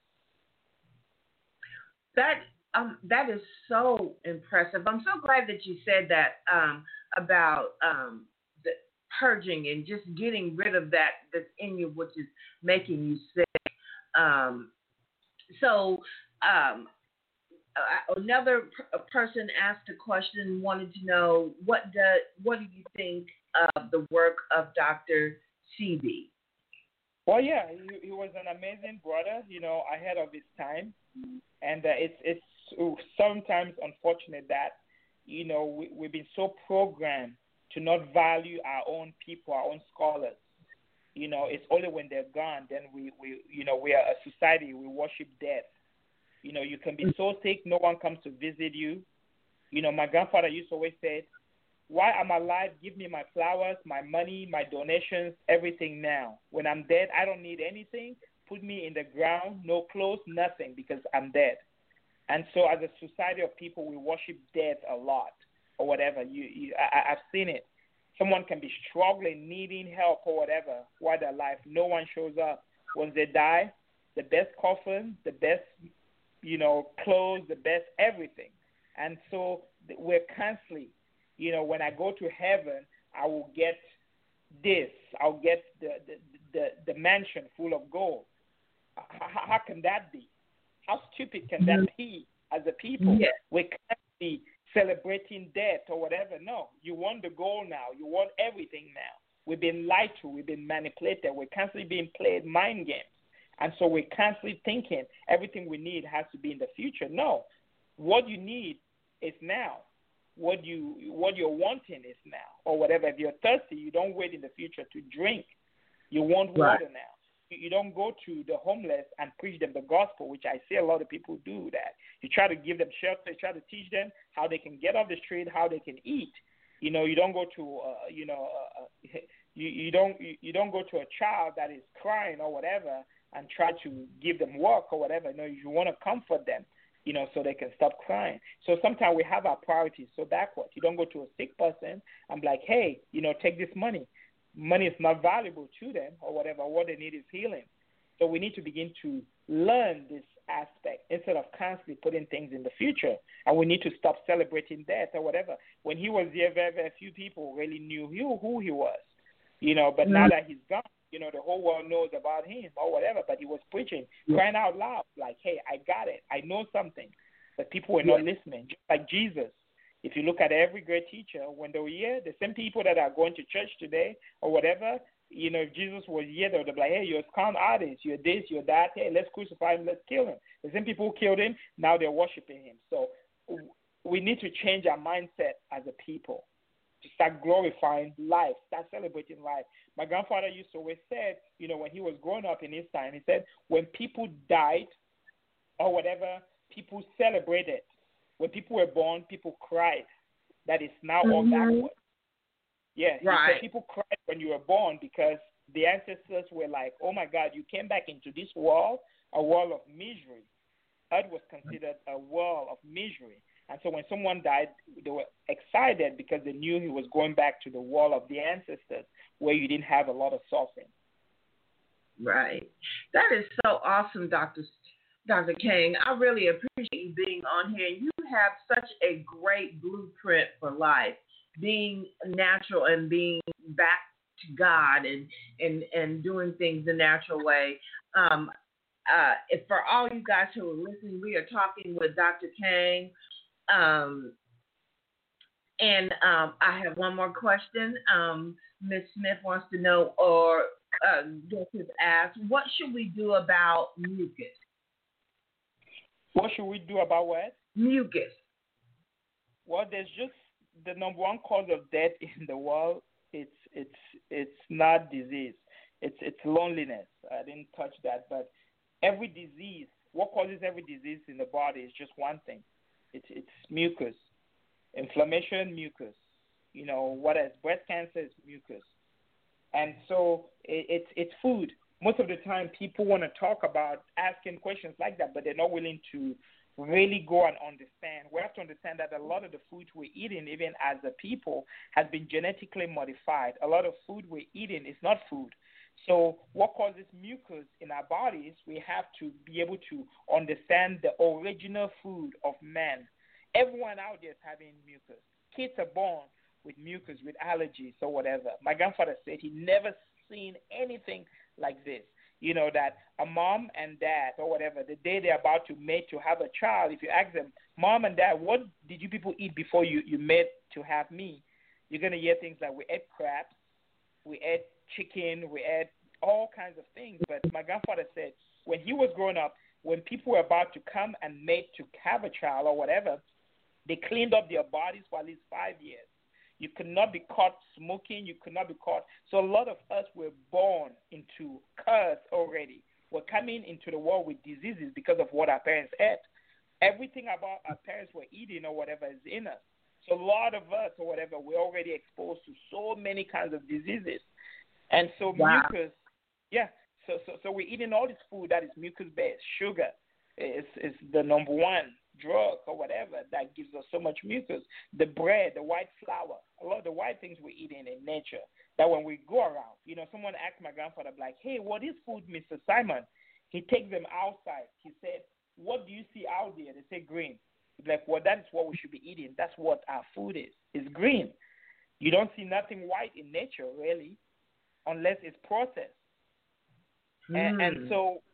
That um, that is so impressive. I'm so glad that you said that um, about um, the purging and just getting rid of that that's in you, which is making you sick. Um, so um, uh, another p- person asked a question, wanted to know what do, what do you think of the work of Doctor Sebi? Well, yeah, he, he was an amazing brother, you know, ahead of his time. And uh, it's it's sometimes unfortunate that, you know, we, we've been so programmed to not value our own people, our own scholars. You know, it's only when they're gone, then we, we you know, we are a society, we worship death. You know, you can be so sick, no one comes to visit you. You know, my grandfather used to always say, while I'm alive, give me my flowers, my money, my donations, everything now. When I'm dead, I don't need anything. Put me in the ground, no clothes, nothing, because I'm dead. And so as a society of people, we worship death a lot or whatever. You, you I, I've seen it. Someone can be struggling, needing help or whatever while they're alive. No one shows up. When they die, the best coffin, the best, you know, clothes, the best everything. And so we're constantly, you know, when I go to heaven, I will get this. I'll get the the, the, the mansion full of gold. How, how can that be? How stupid can that be as a people? Yes. We can't be celebrating death or whatever. No, you want the gold now. You want everything now. We've been lied to. We've been manipulated. We're constantly being played mind games. And so we're constantly thinking everything we need has to be in the future. No. What you need is now. What you what you're wanting is now, or whatever. If you're thirsty, you don't wait in the future to drink. You want right. water now. You don't go to the homeless and preach them the gospel, which I see a lot of people do that. You try to give them shelter, you try to teach them how they can get off the street, how they can eat. You know, you don't go to, uh, you know, uh, you you don't you, you don't go to a child that is crying or whatever and try to give them work or whatever. You know, you want to comfort them, you know, so they can stop crying. So sometimes we have our priorities so backwards. You don't go to a sick person and be like, hey, you know, take this money. Money is not valuable to them or whatever. What they need is healing. So we need to begin to learn this aspect instead of constantly putting things in the future. And we need to stop celebrating death or whatever. When he was here, very, very few people really knew who he was, you know, but mm-hmm. now that he's gone, you know, the whole world knows about him or whatever, but he was preaching, yeah. crying out loud, like, hey, I got it. I know something. But people were yeah. not listening, just like Jesus. If you look at every great teacher, when they were here, the same people that are going to church today or whatever, you know, if Jesus was here, they would be like, hey, you're a con artist, you're this, you're that, hey, let's crucify him, let's kill him. The same people who killed him, now they're worshiping him. So we need to change our mindset as a people to start glorifying life, start celebrating life. My grandfather used to always say, you know, when he was growing up in his time, he said, when people died or whatever, people celebrated. When people were born, people cried. That is now mm-hmm. all backward. Yeah, right. So people cried when you were born because the ancestors were like, oh, my God, you came back into this world, a world of misery. Earth was considered a world of misery. And so when someone died, they were excited because they knew he was going back to the world of the ancestors where you didn't have a lot of suffering. Right. That is so awesome, Doctor Doctor King. I really appreciate you being on here. You have such a great blueprint for life, being natural and being back to God and and, and doing things the natural way. Um, uh, if for all you guys who are listening, we are talking with Doctor King. Um, and um, I have one more question. Um, Miz Smith wants to know, or uh, just has asked, what should we do about mucus? What should we do about what? Mucus. Well, there's just the number one cause of death in the world. It's it's it's not disease. It's it's loneliness. I didn't touch that, but every disease, what causes every disease in the body is just one thing. It's it's mucus, inflammation, mucus. You know what else? Breast cancer is mucus, and so it, it's it's food. Most of the time, people want to talk about asking questions like that, but they're not willing to really go and understand. We have to understand that a lot of the food we're eating, even as a people, has been genetically modified. A lot of food we're eating is not food. So what causes mucus in our bodies, we have to be able to understand the original food of man. Everyone out there is having mucus. Kids are born with mucus, with allergies or whatever. My grandfather said he never seen anything like this. You know, that a mom and dad or whatever, the day they're about to mate to have a child, if you ask them, mom and dad, what did you people eat before you, you made to have me? You're going to hear things like we ate crabs, we ate chicken, we ate all kinds of things. But my grandfather said when he was growing up, when people were about to come and mate to have a child or whatever, they cleaned up their bodies for at least five years. You could not be caught smoking. You could not be caught. So a lot of us were born into curse already. We're coming into the world with diseases because of what our parents ate. Everything about our parents were eating or whatever is in us. So a lot of us or whatever, we're already exposed to so many kinds of diseases. And so wow. mucus, yeah, so, so so we're eating all this food that is mucus-based. Sugar is, is the number one drug or whatever that gives us so much mucus. The bread, the white flour, a lot of the white things we're eating in nature, that when we go around, you know, someone asked my grandfather, like, hey, what is food, Mister Simon? He takes them outside. He said, what do you see out there? They say green. He's like, well, that is what we should be eating. That's what our food is. It's green. You don't see nothing white in nature, really, unless it's processed. Mm. And, and so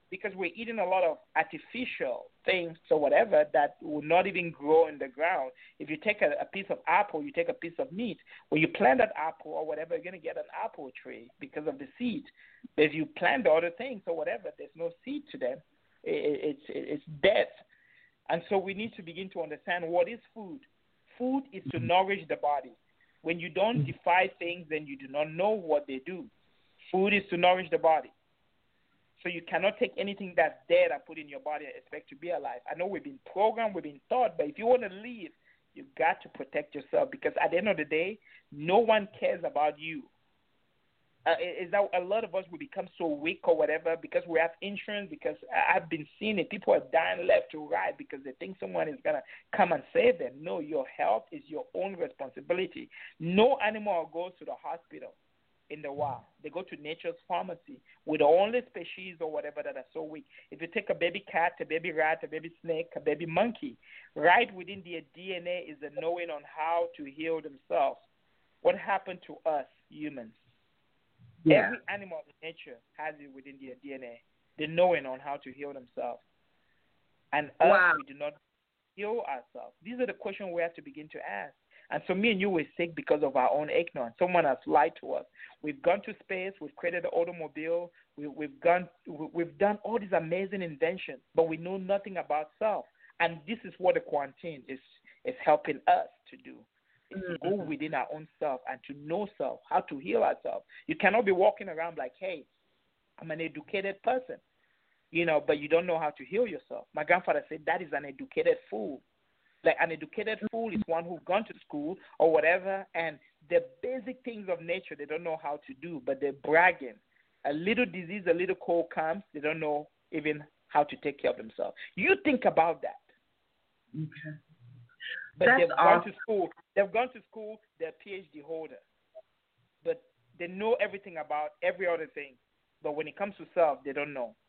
because we're eating a lot of artificial things or whatever that will not even grow in the ground. If you take a, a piece of apple, you take a piece of meat. When you plant that apple or whatever, you're going to get an apple tree because of the seed. But if you plant the other things or whatever, there's no seed to them. It, it's it's death. And so we need to begin to understand what is food. Food is to nourish the body. When you don't defy things, then you do not know what they do. Food is to nourish the body. So you cannot take anything that's dead and put in your body and expect to be alive. I know we've been programmed, we've been taught, but if you want to live, you've got to protect yourself, because at the end of the day, no one cares about you. Uh, is that a lot of us will become so weak or whatever because we have insurance, because I've been seeing it. People are dying left to right because they think someone is going to come and save them. No, your health is your own responsibility. No animal goes to the hospital in the wild. They go to nature's pharmacy with the only species or whatever that are so weak. If you take a baby cat, a baby rat, a baby snake, a baby monkey, right within their D N A is the knowing on how to heal themselves. What happened to us humans? Yeah. Every animal in nature has it within their D N A, the knowing on how to heal themselves. And us, wow. we do not heal ourselves. These are the questions we have to begin to ask. And so me and you were sick because of our own ignorance. Someone has lied to us. We've gone to space. We've created an automobile. We, we've gone. We've done all these amazing inventions, but we know nothing about self. And this is what the quarantine is is helping us to do. Is to go within our own self and to know self, how to heal ourselves. You cannot be walking around like, hey, I'm an educated person, you know, but you don't know how to heal yourself. My grandfather said that is an educated fool. Like an educated fool is one who's gone to school or whatever, and the basic things of nature they don't know how to do, but they're bragging. A little disease, a little cold comes, they don't know even how to take care of themselves. You think about that. Okay. But That's they've awesome. gone to school. They've gone to school. They're P H D holder, but they know everything about every other thing. But when it comes to self, they don't know.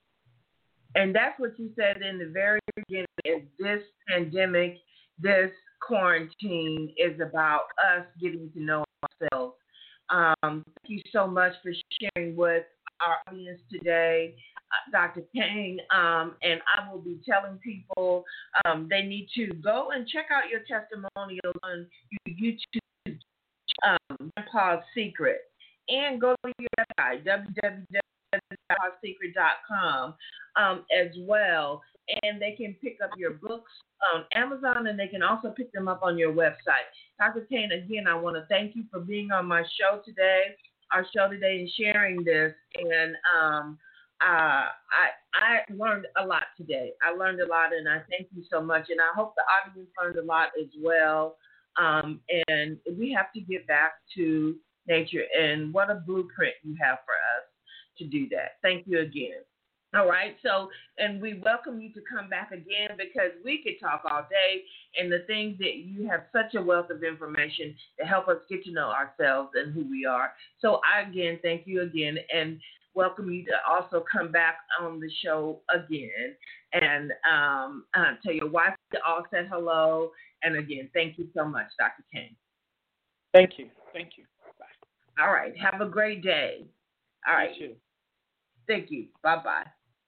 And that's what you said in the very beginning. Is this pandemic, this quarantine is about us getting to know ourselves. Um, thank you so much for sharing with our audience today, uh, Doctor Kane. Um, and I will be telling people um, they need to go and check out your testimonials on YouTube, um, Grandpa's Secret, and go to your website, w w w dot grandpa's secret dot com, um, as well. And they can pick up your books on Amazon, and they can also pick them up on your website. Doctor Kane, again, I want to thank you for being on my show today, our show today, and sharing this. And um, uh, I I learned a lot today. I learned a lot, and I thank you so much. And I hope the audience learned a lot as well. Um, and we have to get back to nature, and what a blueprint you have for us to do that. Thank you again. All right, so, and we welcome you to come back again, because we could talk all day, and the things that you have such a wealth of information to help us get to know ourselves and who we are. So I, again, thank you again, and welcome you to also come back on the show again, and um, uh, tell your wife to all said hello, and again, thank you so much, Doctor Kane. Thank you. Thank you. Bye. All right, have a great day. All right. You too. Thank you. Bye-bye.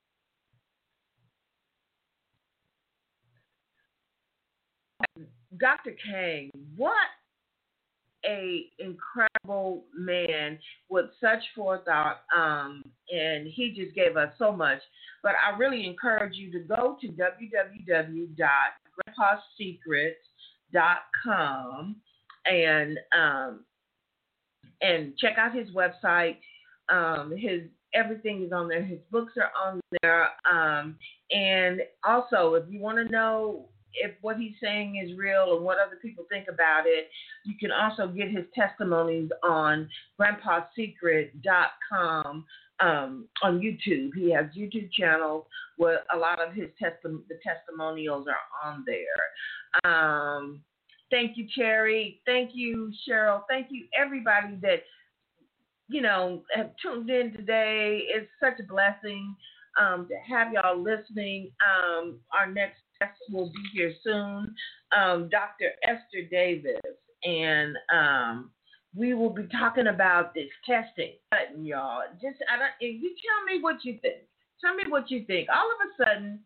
Doctor Kane, what a incredible man with such forethought, um, and he just gave us so much. But I really encourage you to go to w w w dot grandpa's secret dot com and um, and check out his website. Um, his everything is on there. His books are on there, um, and also if you want to know if what he's saying is real and what other people think about it, you can also get his testimonies on grandpa's secret dot com um, on YouTube. He has YouTube channels where a lot of his testi- the testimonials are on there. Um, thank you, Cherry. Thank you, Cheryl. Thank you, everybody that, you know, have tuned in today. It's such a blessing um, to have y'all listening. Um, our next guest will be here soon, um, Doctor Esther Davis, and um, we will be talking about this testing button, y'all. Just I don't, you tell me what you think. Tell me what you think. All of a sudden,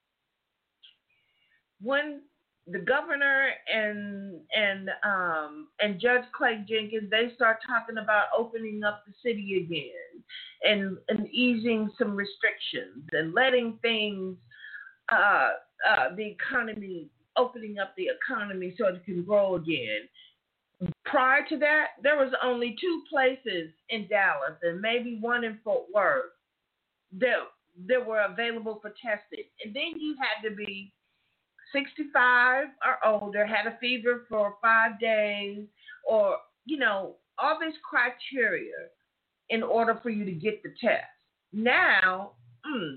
when the governor and and um, and Judge Clay Jenkins, they start talking about opening up the city again and and easing some restrictions and letting things, uh, uh, the economy, opening up the economy so it can grow again. Prior to that, there was only two places in Dallas and maybe one in Fort Worth that that were available for testing, and then you had to be sixty-five or older, had a fever for five days, or, you know, all this criteria in order for you to get the test. Now, mm,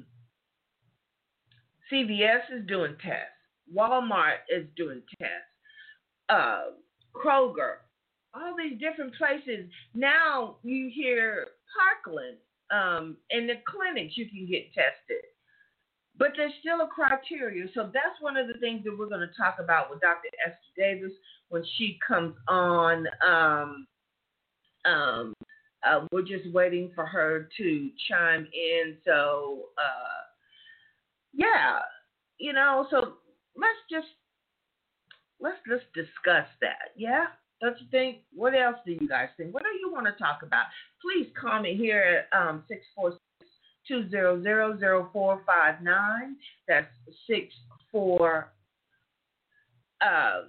C V S is doing tests. Walmart is doing tests. Uh, Kroger, all these different places. Now you hear Parkland, um, in the clinics you can get tested. But there's still a criteria. So that's one of the things that we're going to talk about with Doctor Esther Davis when she comes on. Um, um, uh, we're just waiting for her to chime in. So, uh, yeah, you know, so let's just, let's just discuss that. Yeah? Don't you think? What else do you guys think? What do you want to talk about? Please comment here at um, six four six, two zero zero, zero four five nine. That's six four um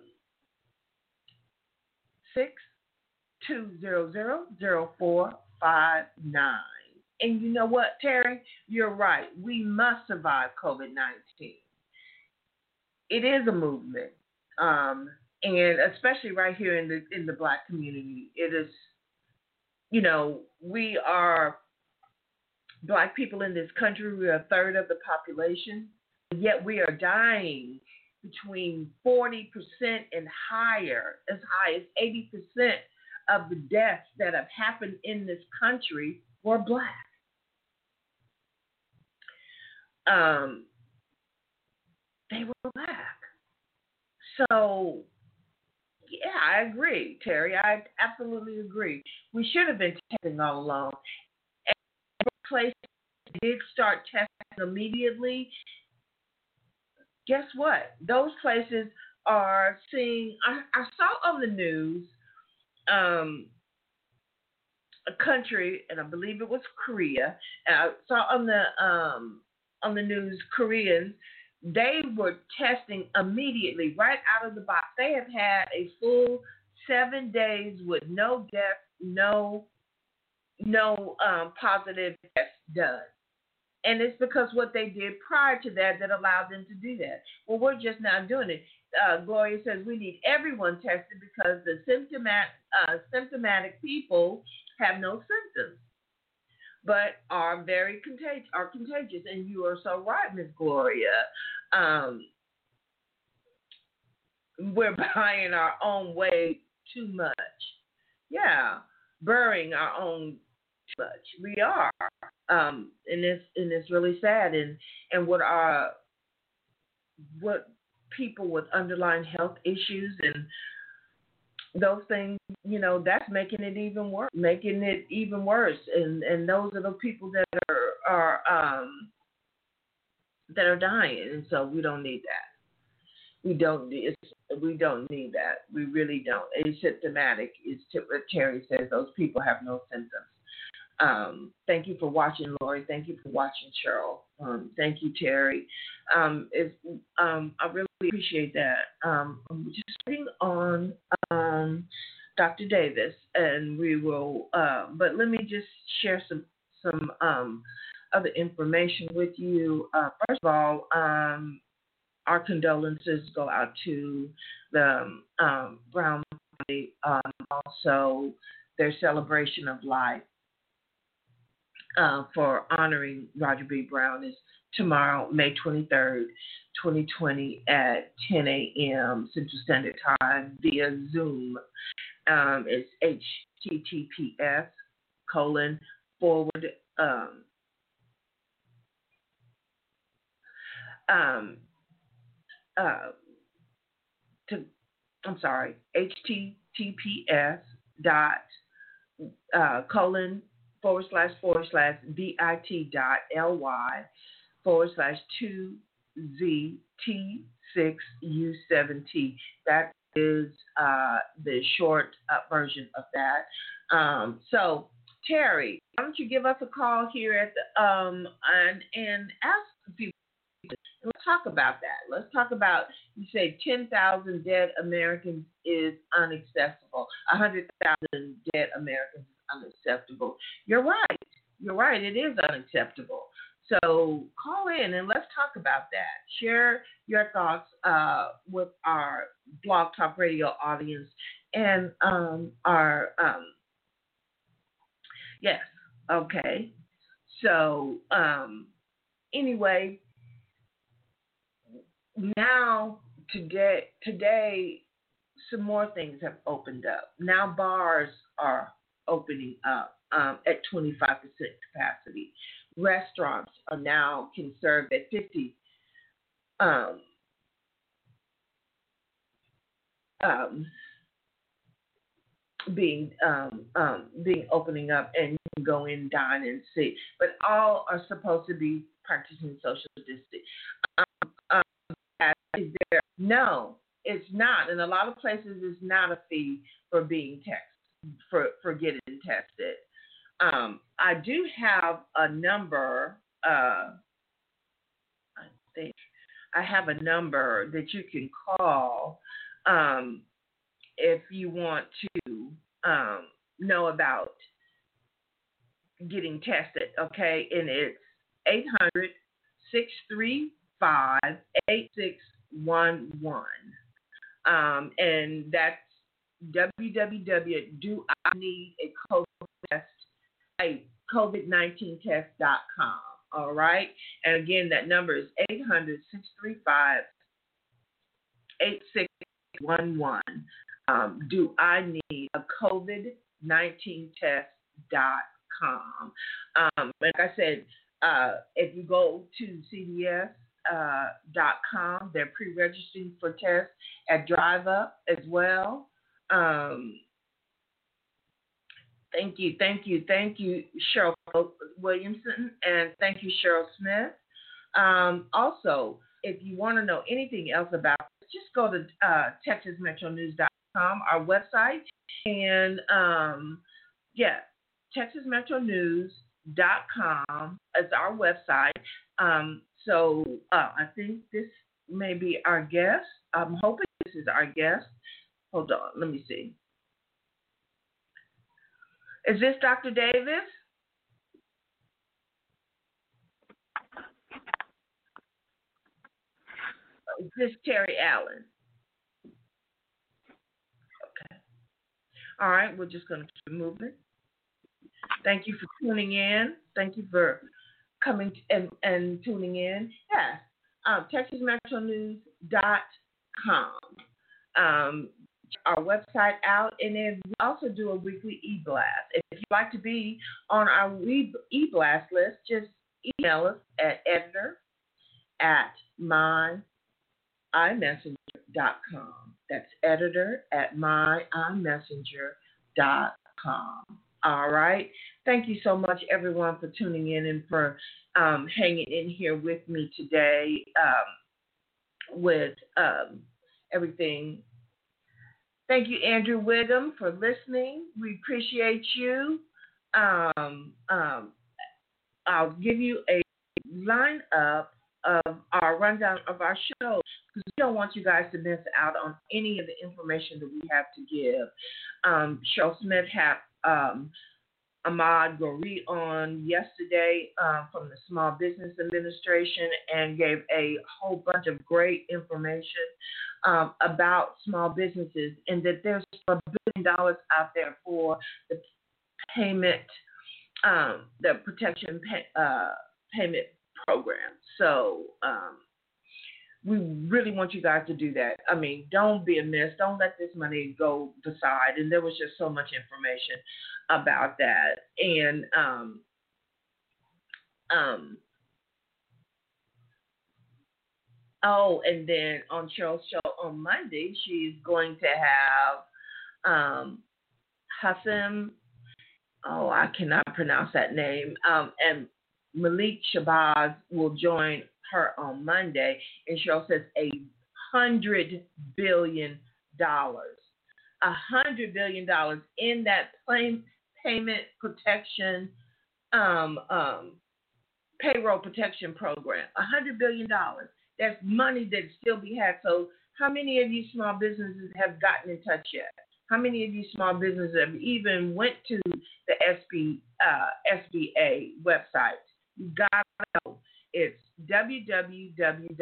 six two zero zero zero four five nine. And you know what, Terry? You're right. We must survive COVID nineteen. It is a movement, um, and especially right here in the in the Black community, it is. You know, we are. Black people in this country, we are a third of the population, yet we are dying between forty percent and higher, as high as eighty percent of the deaths that have happened in this country were Black. Um, they were Black. So, yeah, I agree, Terry. I absolutely agree. We should have been testing all along. Places did start testing immediately. Guess what? Those places are seeing. I, I saw on the news um, a country, and I believe it was Korea. And I saw on the um, on the news Koreans. They were testing immediately, right out of the box. They have had a full seven days with no death, no. no um, positive tests done. And it's because what they did prior to that that allowed them to do that. Well, we're just now doing it. Uh, Gloria says we need everyone tested because the symptomatic, uh, symptomatic people have no symptoms, but are very contagious. Are contagious, and you are so right, Miz Gloria. Um, we're buying our own way too much. Yeah, burying our own too much. We are, um, and it's and it's really sad. And and what are what people with underlying health issues and those things, you know, that's making it even worse, making it even worse. And and those are the people that are are um, that are dying, and so we don't need that. We don't need we don't need that. We really don't. Asymptomatic is what Terry says. Those people have no symptoms. Um, thank you for watching, Lori. Thank you for watching, Cheryl. Um, thank you, Terry. Um, it's, um, I really appreciate that. Um, I'm just waiting on um, Doctor Davis, and we will. Uh, but let me just share some some um, other information with you. Uh, first of all, um, our condolences go out to the um, Brown family. Um, also, their celebration of life. Uh, for honoring Roger B. Brown is tomorrow, May twenty-third, twenty twenty at ten a.m. Central Standard Time via Zoom. Um, it's H T T P S colon forward um, um, uh, to I'm sorry H T T P S dot uh, colon forward slash forward slash bit dot ly forward slash two Z T six U seven T. That is uh, the short uh, version of that. Um, so, Terry, why don't you give us a call here at the, um, and, and ask people. Let's talk about that. Let's talk about, you say ten thousand dead Americans is unacceptable. one hundred thousand dead Americans is unacceptable. You're right. You're right. It is unacceptable. So call in and let's talk about that. Share your thoughts uh, with our Blog Talk Radio audience and um, our, um, yes, okay. So um, anyway, now today, today, some more things have opened up. Now bars are opening up um, at twenty-five percent capacity. Restaurants are now can serve at fifty. Um, um, being um, um, being opening up, and you can go in, dine, and see. But all are supposed to be practicing social distancing. Um, um, is there? No, it's not. In a lot of places, it's not a fee for being tested, for for getting tested. Um, I do have a number. Uh, I think I have a number that you can call um, if you want to um, know about getting tested. Okay, and it's eight hundred, six three five, eight six one one, um, and that's w w w dot do I need a COVID test COVID nineteen test dot com. All right. And again, that number is eight hundred, six three five, eight six one one. Um, do I need a COVID nineteen test dot com? Um, like I said, uh, if you go to C D S dot com, uh, they're pre-registering for tests at DriveUp as well. Um, Thank you, thank you, thank you, Cheryl Williamson, and thank you, Cheryl Smith. Um, also, if you want to know anything else about it, just go to uh, Texas Metro News dot com, our website, and um, yeah, Texas Metro News dot com is our website. Um, so uh, I think this may be our guest. I'm hoping this is our guest. Hold on, let me see. Is this Doctor Davis? Is this Terry Allen? Okay. All right, we're just going to keep moving. Thank you for tuning in. Thank you for coming and, and tuning in. Yes, um, Texas Metro News dot com. Um, our website out, and then we also do a weekly e-blast. If you'd like to be on our e-blast list, just email us at editor at my i messenger dot com. That's editor at my i messenger dot com. All right. Thank you so much, everyone, for tuning in and for um, hanging in here with me today um, with um, everything. Thank you, Andrew Wiggum, for listening. We appreciate you. Um, um, I'll give you a lineup of our rundown of our show because we don't want you guys to miss out on any of the information that we have to give. Um, Cheryl Smith had um, Ahmad Gori on yesterday uh, from the Small Business Administration and gave a whole bunch of great information um, about small businesses and that there's a billion dollars out there for the payment, um, the protection pay, uh, payment program. So um, we really want you guys to do that. I mean, don't be amiss. Don't let this money go beside. And there was just so much information about that. And um, um, oh, and then on Cheryl's show on Monday, she's going to have um, Hassan oh, I cannot pronounce that name. Um, and Malik Shabazz will join her on Monday, and Cheryl says a hundred billion dollars, a hundred billion dollars in that plain payment protection, um, um, payroll protection program. A hundred billion dollars. That's money that still be had. So, how many of you small businesses have gotten in touch yet? How many of you small businesses have even went to the S B, uh, S B A website? You got to know it's www.sba.gov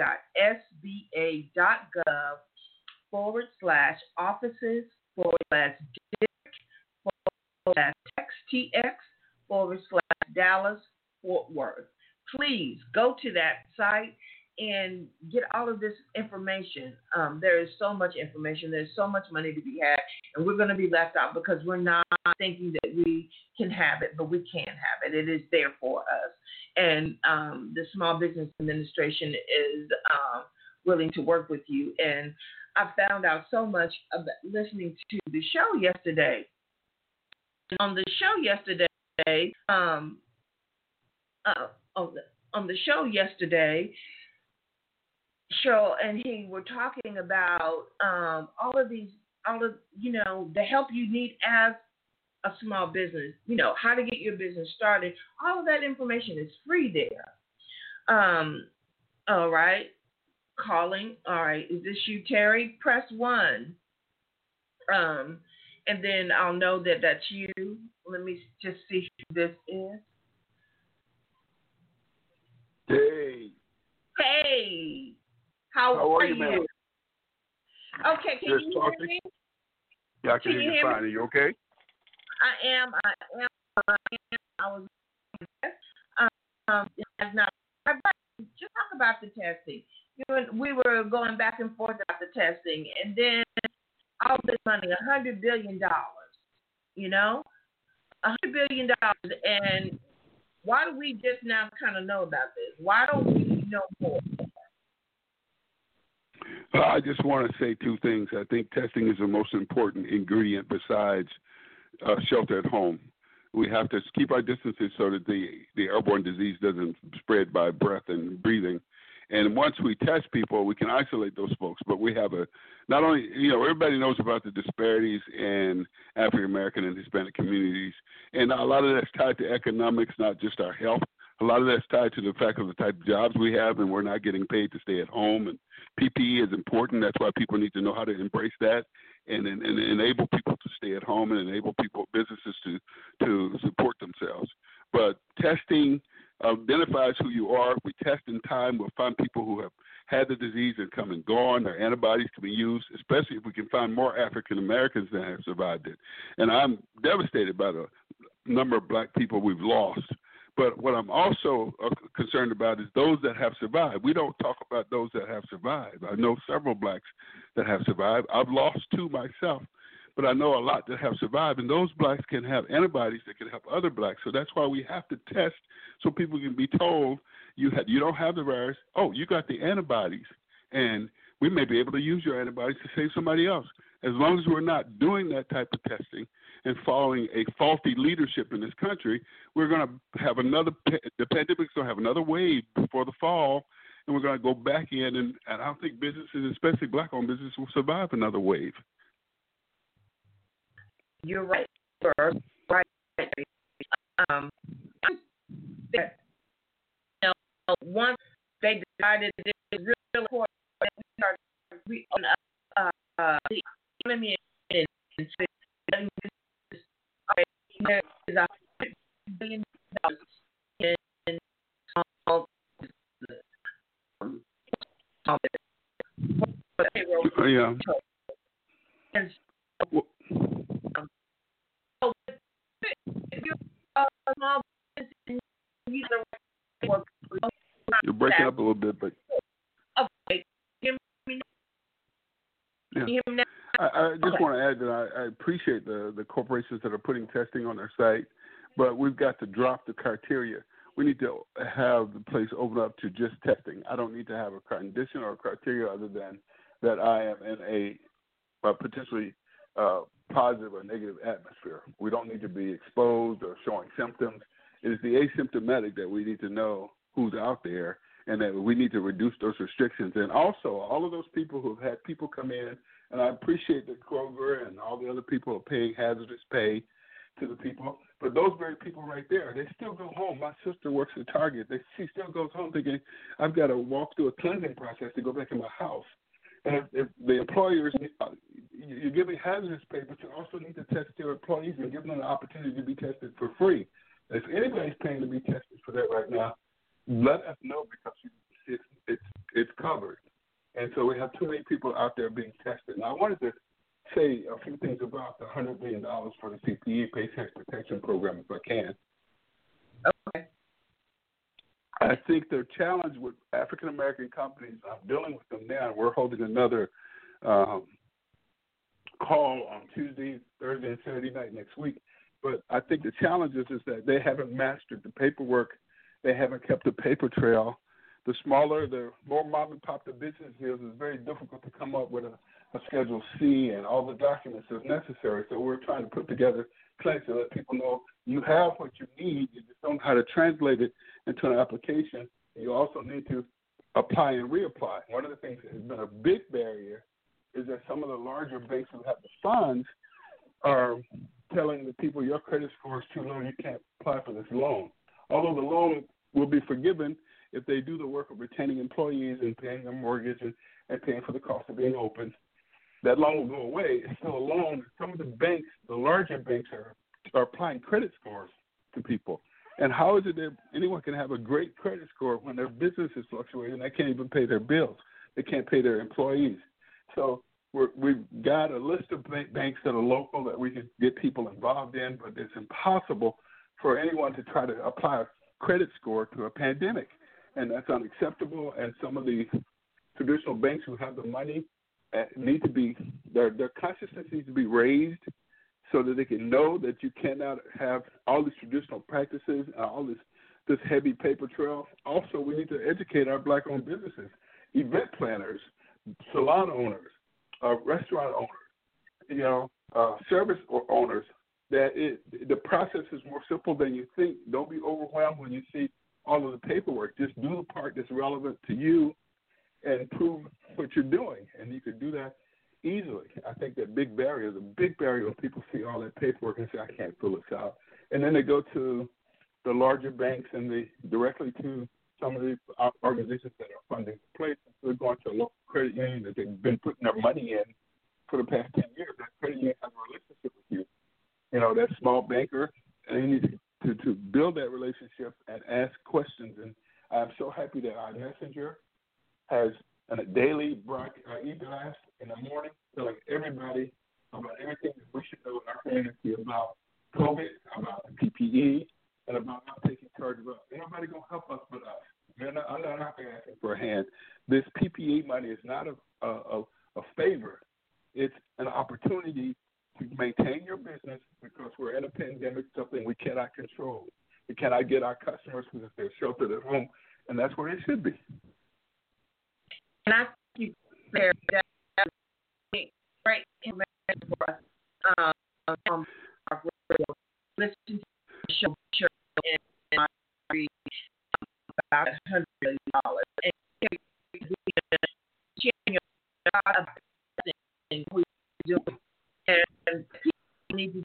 forward slash offices forward slash district forward slash T X forward slash Dallas Fort Worth. Please go to that site and get all of this information. Um, there is so much information. There's so much money to be had, and we're going to be left out because we're not thinking that we can have it, but we can have it. It is there for us. And um, the Small Business Administration is um, willing to work with you. And I found out so much about listening to the show yesterday. On the show yesterday, um, uh, on the on the show yesterday, show and he were talking about um, all of these, all of you know, the help you need as a small business. You know, how to get your business started. All of that information is free there. Um, all right, calling. All right, is this you, Terry? Press one. Um, and then I'll know that that's you. Let me just see who this is. Hey. Hey. How, How are, are you, you? man? Okay, can Just you talking. hear me? Yeah, I can, Can hear you you hear fine. me? Are you okay? I am. I am. I am. I was. Um, it's not. Just talk about the testing. You know, we were going back and forth about the testing, and then all this money, a hundred billion dollars. You know, a hundred billion dollars, and why do we just now kind of know about this? Why don't we know more? Uh, I just want to say two things. I think testing is the most important ingredient besides uh, shelter at home. We have to keep our distances so that the, the airborne disease doesn't spread by breath and breathing. And once we test people, we can isolate those folks. But we have a, not only, you know, everybody knows about the disparities in African American and Hispanic communities. And a lot of that's tied to economics, not just our health. A lot of that's tied to the fact of the type of jobs we have, and we're not getting paid to stay at home. And P P E is important. That's why people need to know how to embrace that and, and, and enable people to stay at home and enable people, businesses to, to support themselves. But testing identifies who you are. We test in time. We'll find people who have had the disease and come and gone. Their antibodies can be used, especially if we can find more African Americans that have survived it. And I'm devastated by the number of black people we've lost. But what I'm also uh, concerned about is those that have survived. We don't talk about those that have survived. I know several blacks that have survived. I've lost two myself, but I know a lot that have survived, and those blacks can have antibodies that can help other blacks. So that's why we have to test so people can be told you ha- you don't have the virus. Oh, you got the antibodies, and we may be able to use your antibodies to save somebody else. As long as we're not doing that type of testing and following a faulty leadership in this country, we're going to have another, the pandemic's going to have another wave before the fall, and we're going to go back in, and, and I don't think businesses, especially black-owned businesses, will survive another wave. You're right, sir. Right. Um, you know, once they decided it was really important, we started we, uh, uh, the economy and there is a billion dollars in small um, payroll. Yeah. And so, um, so if you're a small business and you work, you're breaking up a little bit, but okay, hear me now? yeah. You hear me now? I, I just Okay. want to add that I, I appreciate the, the corporations that are putting testing on their site, but we've got to drop the criteria. We need to have the place open up to just testing. I don't need to have a condition or a criteria other than that I am in a, a potentially uh, positive or negative atmosphere. We don't need to be exposed or showing symptoms. It is the asymptomatic that we need to know who's out there, and that we need to reduce those restrictions. And also, all of those people who have had people come in, and I appreciate that Kroger and all the other people are paying hazardous pay to the people, but those very people right there, they still go home. My sister works at Target. They, she still goes home thinking, I've got to walk through a cleansing process to go back in my house. And if, if the employers, you're giving hazardous pay, but you also need to test your employees and give them the opportunity to be tested for free. If anybody's paying to be tested for that right now, let us know, because it's it's it's covered. And so we have too many people out there being tested. Now, I wanted to say a few things about the one hundred billion dollars for the P P E, Paycheck Protection Program, if I can. Okay. I think the challenge with African-American companies, I'm dealing with them now. We're holding another um, call on Tuesday, Thursday, and Saturday night next week. But I think the challenge is, is that they haven't mastered the paperwork. They haven't kept the paper trail. The smaller, the more mom and pop the business is, it's very difficult to come up with a, a Schedule C and all the documents that's necessary. So we're trying to put together plans to let people know you have what you need. You just don't know how to translate it into an application. You also need to apply and reapply. One of the things that has been a big barrier is that some of the larger banks who have the funds are telling the people your credit score is too low, you can't apply for this loan. Although the loan will be forgiven if they do the work of retaining employees and paying their mortgage and, and paying for the cost of being open, that loan will go away. It's still a loan. Some of the banks, the larger banks, are, are applying credit scores to people. And how is it that anyone can have a great credit score when their business is fluctuating and they can't even pay their bills? They can't pay their employees. So we're, we've got a list of banks that are local that we can get people involved in, but it's impossible for anyone to try to apply a credit score to a pandemic. And that's unacceptable. And some of the traditional banks who have the money need to be, their, their consciousness needs to be raised so that they can know that you cannot have all these traditional practices and all this, this heavy paper trail. Also, we need to educate our black-owned businesses, event planners, salon owners, uh, restaurant owners, you know, uh, service owners, that it, the process is more simple than you think. Don't be overwhelmed when you see all of the paperwork. Just do the part that's relevant to you and prove what you're doing. And you can do that easily. I think that big barrier is a big barrier when people see all that paperwork and say, I can't fill this out. And then they go to the larger banks and they directly to some of the organizations that are funding the place. They're going to a local credit union that they've been putting their money in for the past ten years. That credit union has a relationship with you. You know, that small banker, and you need to, to, to build that relationship and ask questions. And I'm so happy that our messenger has a daily broad, uh, e-blast in the morning telling everybody about everything that we should know in our community about COVID, about P P E, and about not taking charge of us. Ain't nobody going to help us but us. Man, I'm not asking for a hand. This P P E money is not a, a, a favor. It's an opportunity to maintain your business because we're in a pandemic, something we cannot control. We cannot get our customers because they're sheltered at home, and that's where they should be. And I think there that great information for us. Um, um, listen to the show, show and about a hundred million dollars, and sharing a lot of things we do, and people need to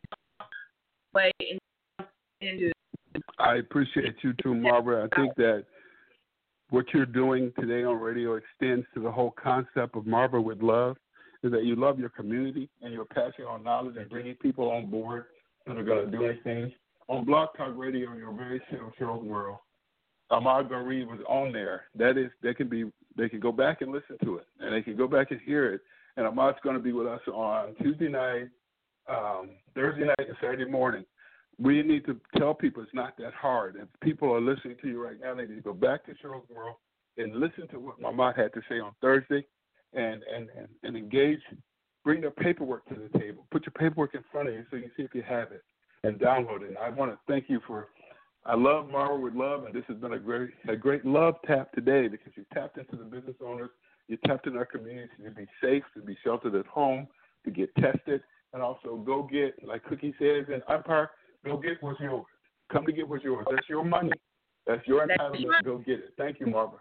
play into. I appreciate you too, Marva. I think that what you're doing today on radio extends to the whole concept of Marva with Love, is that you love your community and you're passing on knowledge and bringing people on board that are going to do anything. On Blog Talk Radio, your very show world, Ahmad Gharib was on there. That is, they can be, they can go back and listen to it, and they can go back and hear it. And Ahmad's going to be with us on Tuesday night, um, Thursday night, and Saturday morning. We need to tell people it's not that hard. If people are listening to you right now, they need to go back to Cheryl's World and listen to what Ahmad had to say on Thursday and, and, and, and engage. Bring their paperwork to the table. Put your paperwork in front of you so you can see if you have it and download it. And I want to thank you for, I love Marva with Love, and this has been a great, a great love tap today because you tapped into the business owners. You tapped in our community to be safe, to be sheltered at home, to get tested, and also go get, like Cookie says in Empire, go get what's yours. Come to get what's yours. That's your money. That's your entitlement. Go get it. Thank you, Marva.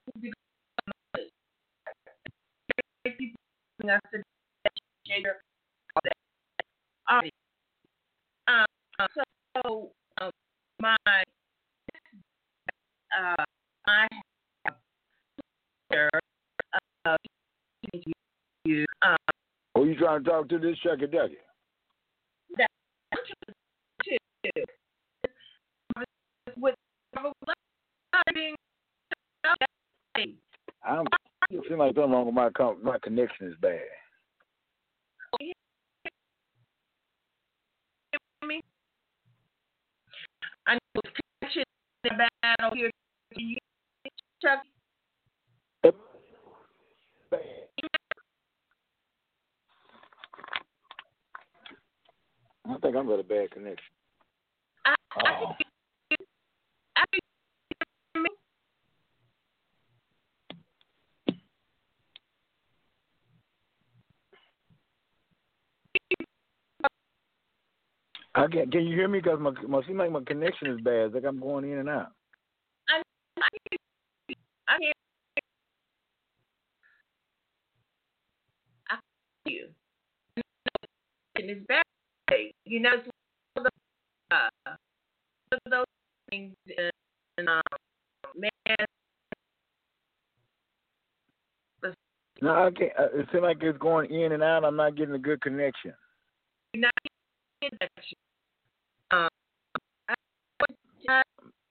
Um, so um, my uh, I have uh, you. Um, Who you trying to talk to? This Shucky Ducky. That with I'm. It seems like something wrong with my com- my connection is bad. I know connection is bad over here. Chuck. I think I'm got a bad connection. I, oh. I think, I think, I can can you hear me? Because my my seems like my connection is bad. It's like I'm going in and out. I I hear I hear I hear you. And it's bad. You know, it's one of those, uh, one of those things. And um, man, no, I can't. It seems like it's going in and out. I'm not getting a good connection. You're not getting connection. Um, I, I,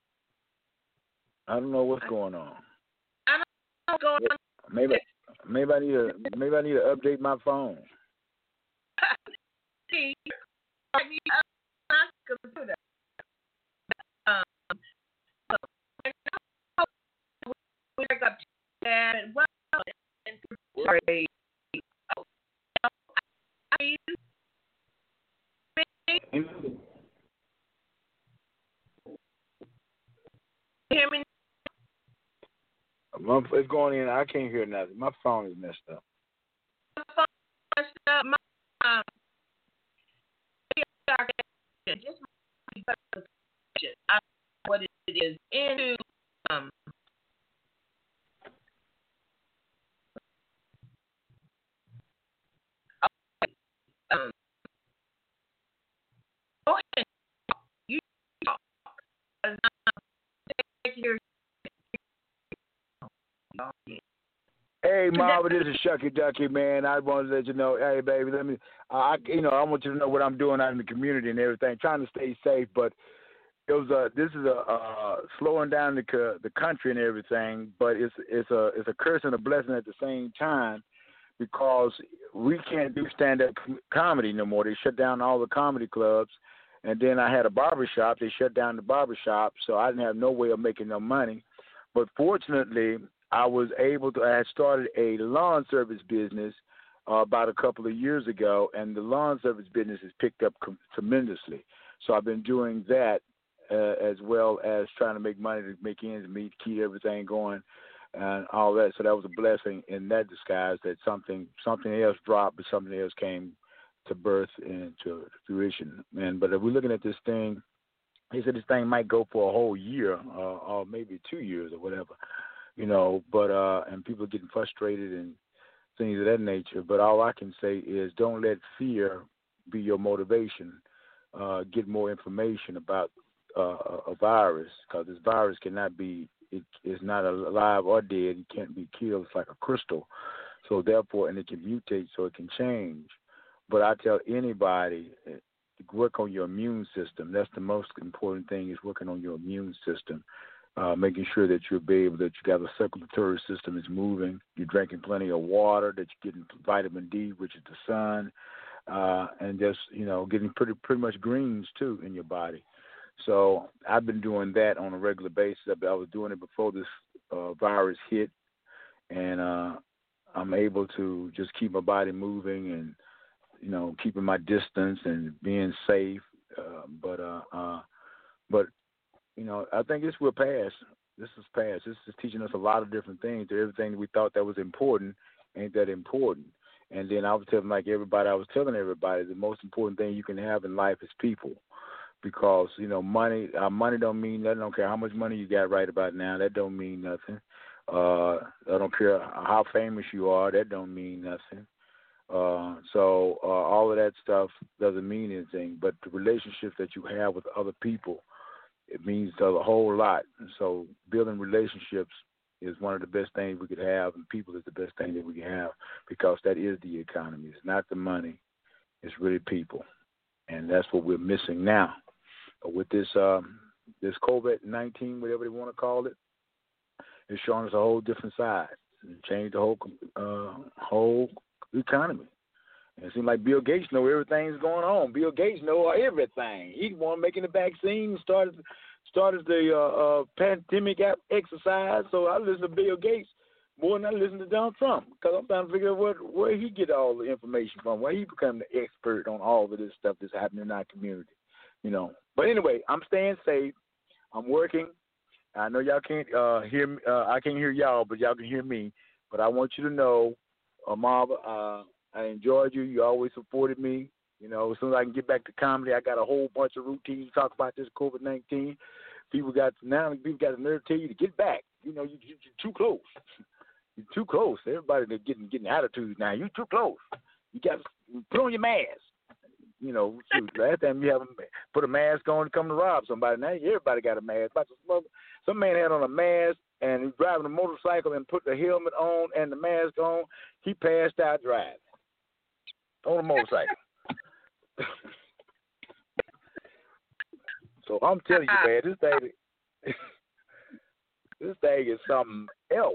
I don't know what's going on. I don't know what's going on. Maybe maybe I need to maybe I need to update my phone. See, I need a computer. Um, so we back up to that and well and sorry. Oh, I hear me? It's going in. I can't hear nothing. My phone is messed up. My phone is messed up. My, um, just my I don't know what it is into um. Okay. Um. Go ahead. You talk. Hey, Marva, this is Shucky Ducky, man. I wanted to let you know, hey, baby, let me, uh, I, you know, I want you to know what I'm doing out in the community and everything, trying to stay safe, but it was a, this is a, uh, slowing down the the country and everything, but it's it's a it's a curse and a blessing at the same time because we can't do stand-up com- comedy no more. They shut down all the comedy clubs, and then I had a barbershop. They shut down the barbershop, so I didn't have no way of making no money. But fortunately, I was able to, I had started a lawn service business uh, about a couple of years ago, and the lawn service business has picked up com- tremendously. So I've been doing that uh, as well as trying to make money to make ends meet, keep everything going, and all that. So that was a blessing in that disguise that something something else dropped, but something else came to birth and to fruition. And but if we're looking at this thing, he said this thing might go for a whole year, uh, or maybe two years or whatever. You know, but uh, and people getting frustrated and things of that nature. But all I can say is don't let fear be your motivation. Uh, get more information about uh, a virus because this virus cannot be, it is not alive or dead. It can't be killed. It's like a crystal. So therefore, and it can mutate so it can change. But I tell anybody, work on your immune system. That's the most important thing is working on your immune system. Uh, making sure that you'll be able, that you got a circulatory system is moving, you're drinking plenty of water, that you're getting vitamin D, which is the sun, uh, and just, you know, getting pretty pretty much greens, too, in your body. So I've been doing that on a regular basis. I was doing it before this uh, virus hit, and uh, I'm able to just keep my body moving and, you know, keeping my distance and being safe. Uh, but, uh, uh, but, you know, I think this will pass. This is past. This is teaching us a lot of different things. Everything we thought that was important ain't that important. And then I was telling like everybody, I was telling everybody the most important thing you can have in life is people. Because, you know, money uh, money don't mean nothing. I don't care how much money you got right about now. That don't mean nothing. Uh, I don't care how famous you are. That don't mean nothing. Uh, so uh, all of that stuff doesn't mean anything. But the relationships that you have with other people, it means a whole lot. And so building relationships is one of the best things we could have, and people is the best thing that we can have, because that is the economy. It's not the money. It's really people. And that's what we're missing now. With this um, this COVID nineteen, whatever they want to call it, it's showing us a whole different side. It changed the whole uh, whole economy. And it seems like Bill Gates know everything's going on. Bill Gates know everything. He's the one making the vaccine, started started the uh, uh, pandemic exercise. So I listen to Bill Gates more than I listen to Donald Trump, because I'm trying to figure out what, where he get all the information from, where he become the expert on all of this stuff that's happening in our community. You know, but anyway, I'm staying safe. I'm working. I know y'all can't uh, hear me. Uh, I can't hear y'all, but y'all can hear me. But I want you to know, uh, Marva, uh, I enjoyed you. You always supported me. You know, as soon as I can get back to comedy, I got a whole bunch of routines to talk about this COVID nineteen. People got now. People got the nerve to tell you to get back. You know, you, you, you're too close. You're too close. Everybody they're getting getting attitudes now. You're too close. You got to put on your mask. You know, shoot, last time you have a, put a mask on to come to rob somebody. Now everybody got a mask. Some man had on a mask and he's driving a motorcycle and put the helmet on and the mask on. He passed out driving on a motorcycle. So I'm telling you, man, this thing, this thing is something else.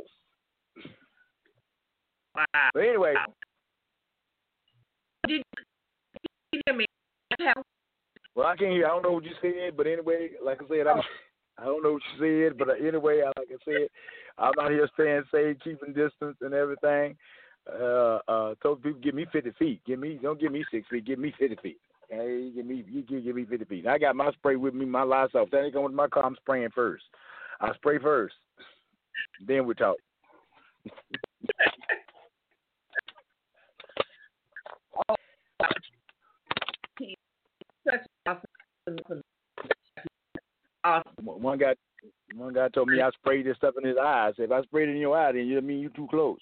Wow. But anyway. Did you hear me? Well, I can't hear. I don't know what you said, but anyway, like I said, I'm, I don't know what you said, but anyway, like I said, I'm out here staying safe, keeping distance and everything. Uh, uh, told people, give me fifty feet. Give me, don't give me six feet. Give me fifty feet. Hey, give me, you give, give me fifty feet. I got my spray with me, my lights off. If that ain't going with my car, I'm spraying first. I spray first, then we talk. Awesome. One guy, one guy told me I sprayed this stuff in his eyes. If I sprayed it in your eye, then you mean you too close.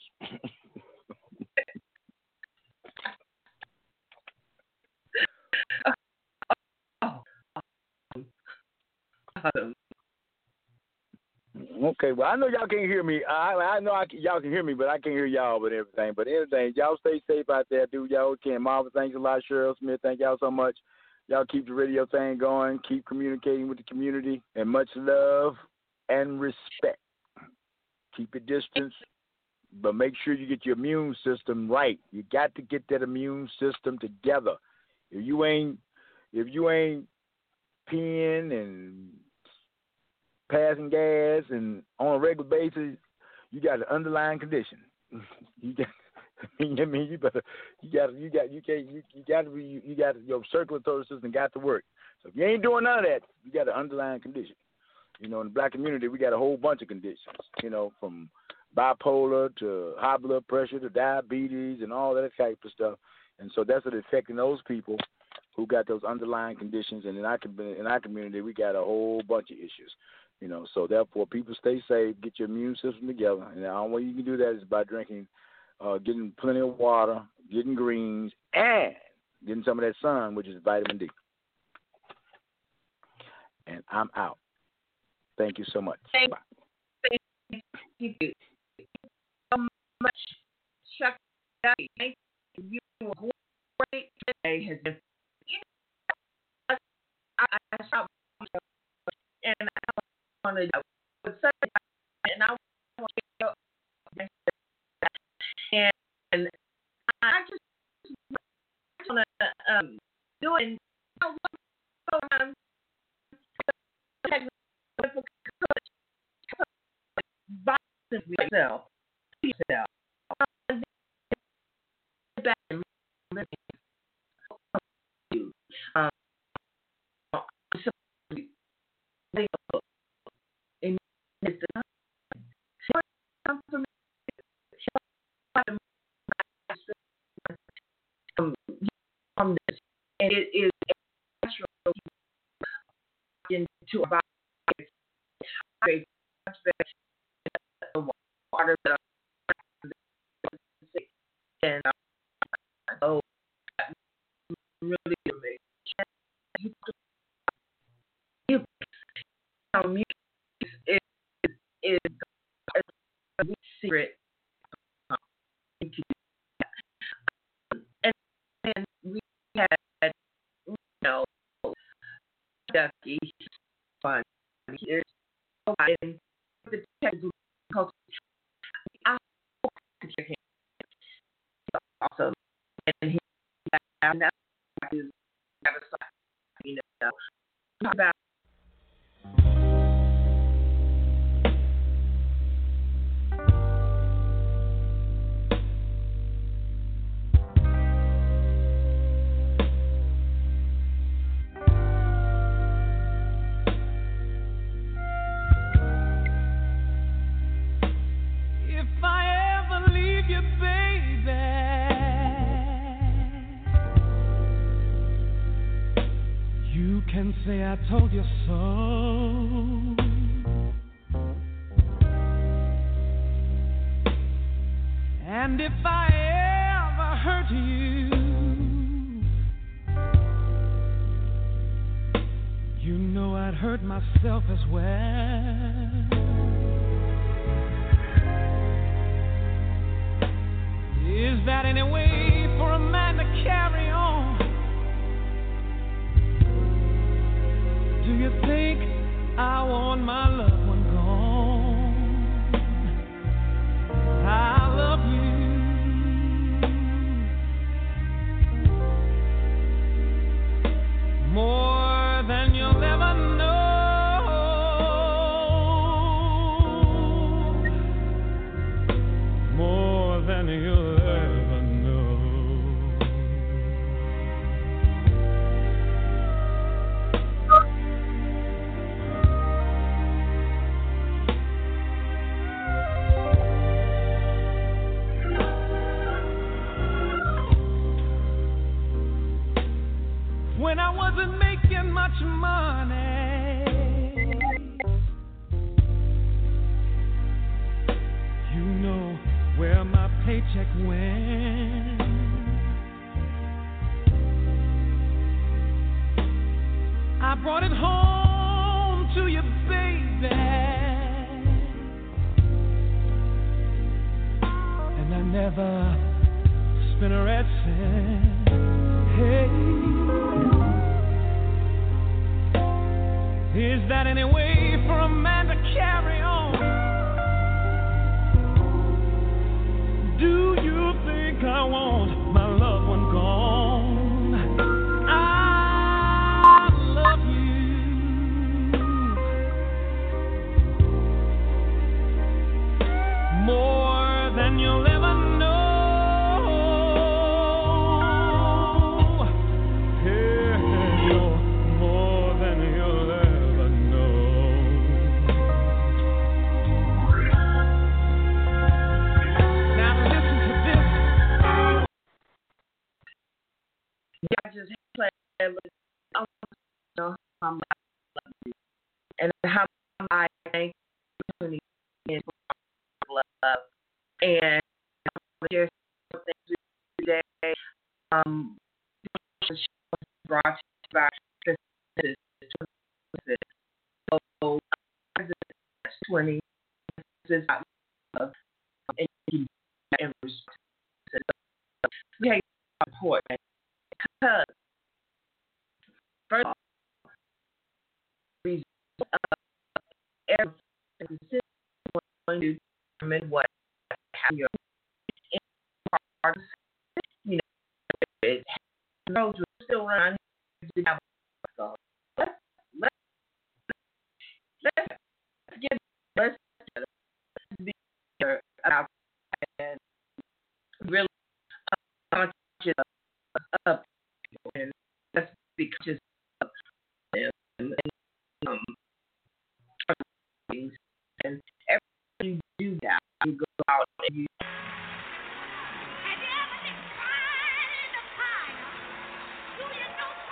Okay, well, I know y'all can't hear me. I I know I, y'all can hear me, but I can't hear y'all but everything. But anything, y'all stay safe out there. Do y'all can. Marvin, thanks a lot. Cheryl Smith, thank y'all so much. Y'all keep the radio thing going. Keep communicating with the community. And much love and respect. Keep your distance, but make sure you get your immune system right. You got to get that immune system together. If you ain't, if you ain't peeing and passing gas and on a regular basis, you got an underlying condition. You got, I mean, you better, you got, you got, you can't, you, you got to be, you got your circulatory system got to work. So if you ain't doing none of that, you got an underlying condition. You know, in the black community, we got a whole bunch of conditions. You know, from bipolar to high blood pressure to diabetes and all that type of stuff. And so that's what affecting those people who got those underlying conditions. And in our, in our community, we got a whole bunch of issues. You know, so therefore, people stay safe, get your immune system together. And the only way you can do that is by drinking, uh, getting plenty of water, getting greens, and getting some of that sun, which is vitamin D. And I'm out. Thank you so much. Thank, Bye. thank you so much, Chuck. Thank you. Great today has been. I, I saw, and I want to say, and I want to, and, and I just want to um, do it. Um, yourself, yourself. Um, it is natural into our body. Hydrate the water that and uh, oh, really amazing. You know, music is is a secret. And then we had, you know, Ducky, fun. Here's and the technical culture. I hope to check him. Awesome. And he and that's his you know about can say I told you so. And if I ever hurt you, you know I'd hurt myself as well. Is that any way for a man to carry on? Do you think I want my loved one gone? I love you more than you'll ever know. More than you'll ever know. When I wasn't making much money, you know where my paycheck went. I brought it home to you, baby, and I never spent a red cent. Hey, is that any way for a man to carry on? Do you think I want my loved one gone? I love you more than you'll ever know. I just play I know how much I love you and how I thank you for love and there's something today um brought to you by so twenty is love and and respect. Yeah, important. Because first of all, everything is going to determine what your part, you know, it roads are still around. So let's let's let's get let's be about and really conscious of and let's be conscious of them and um things and every time you do that you go out and you Have you ever been crying in the fire? Do you know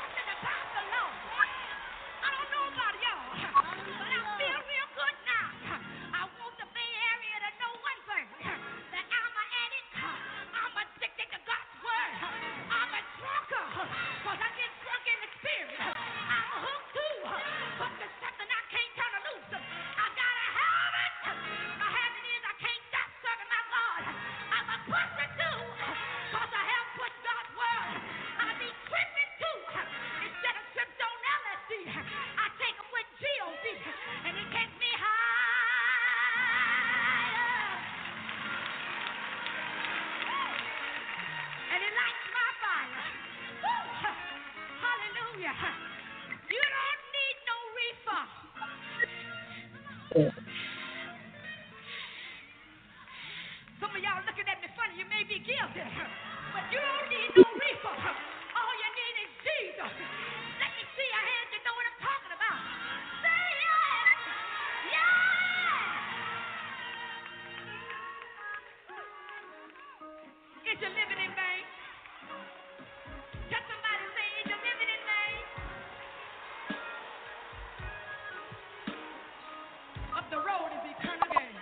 of y'all looking at me funny. You may be guilty, but you don't need no reaper. All you need is Jesus. Let me see your hands. You know what I'm talking about. Say yes. Yes. Is you living in vain? Tell somebody, say, is you living in vain? Up the road is eternal gain.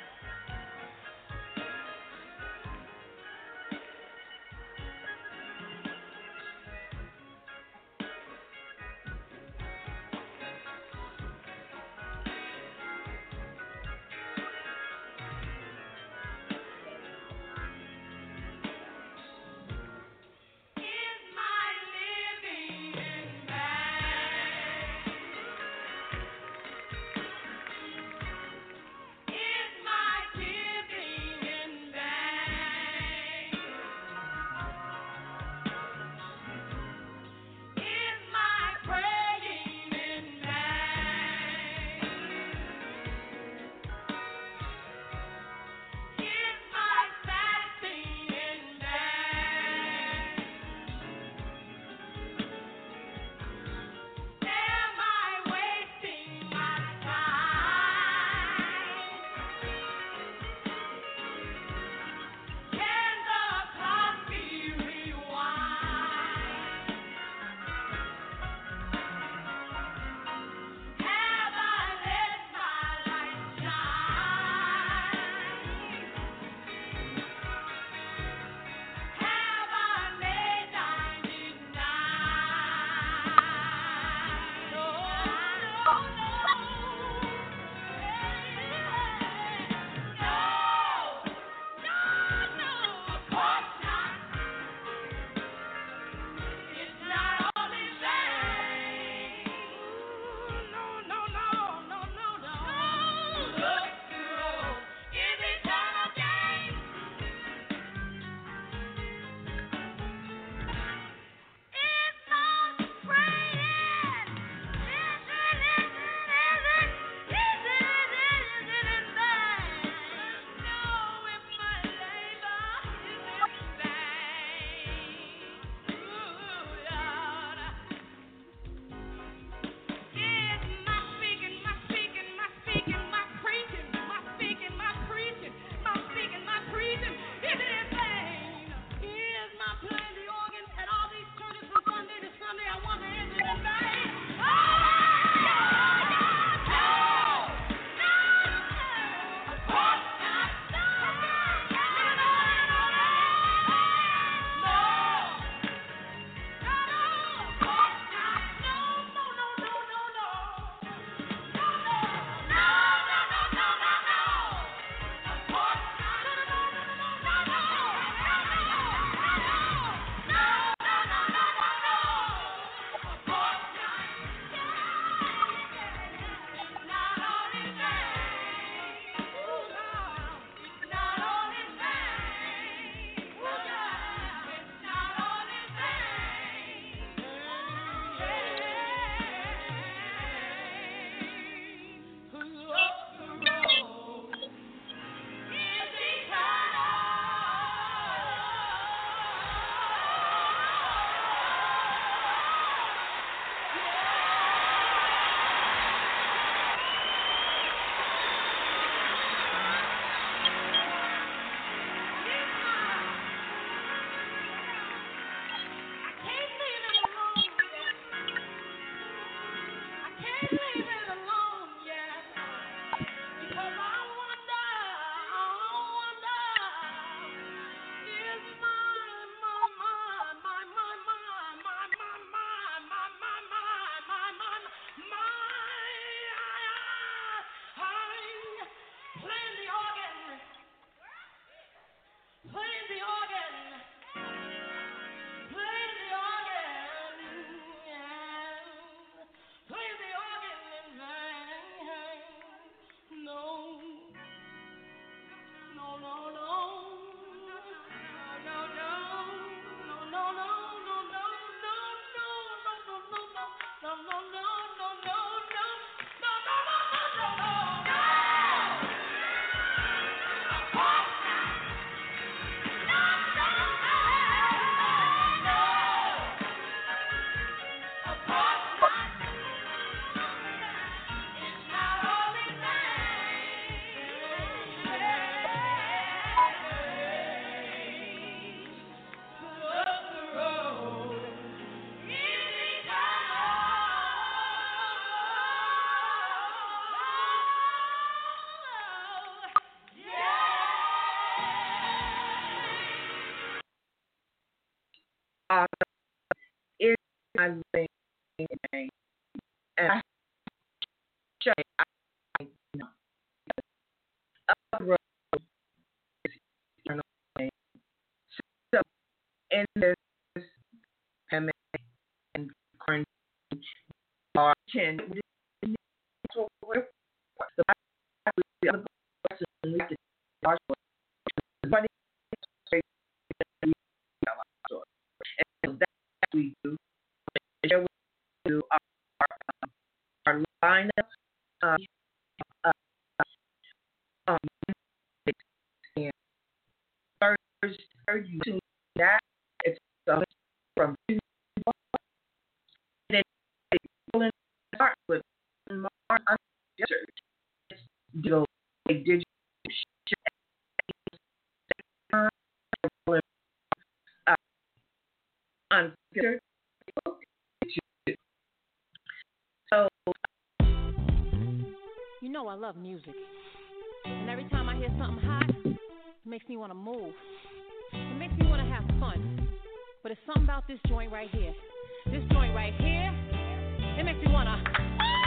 my leg, and I show I you know road is eternal. So in this pandemic and quarantine, our chin the other person lived in our funny and that's what we do. Share with you our, our, our lineup. Uh, uh, um, and Thursday, you tune that. It's uh, from two. And then start with Mark digital digital uh, on Twitter. So you know I love music, and every time I hear something hot, it makes me want to move. It makes me want to have fun. But it's something about this joint right here. This joint right here, it makes me want to.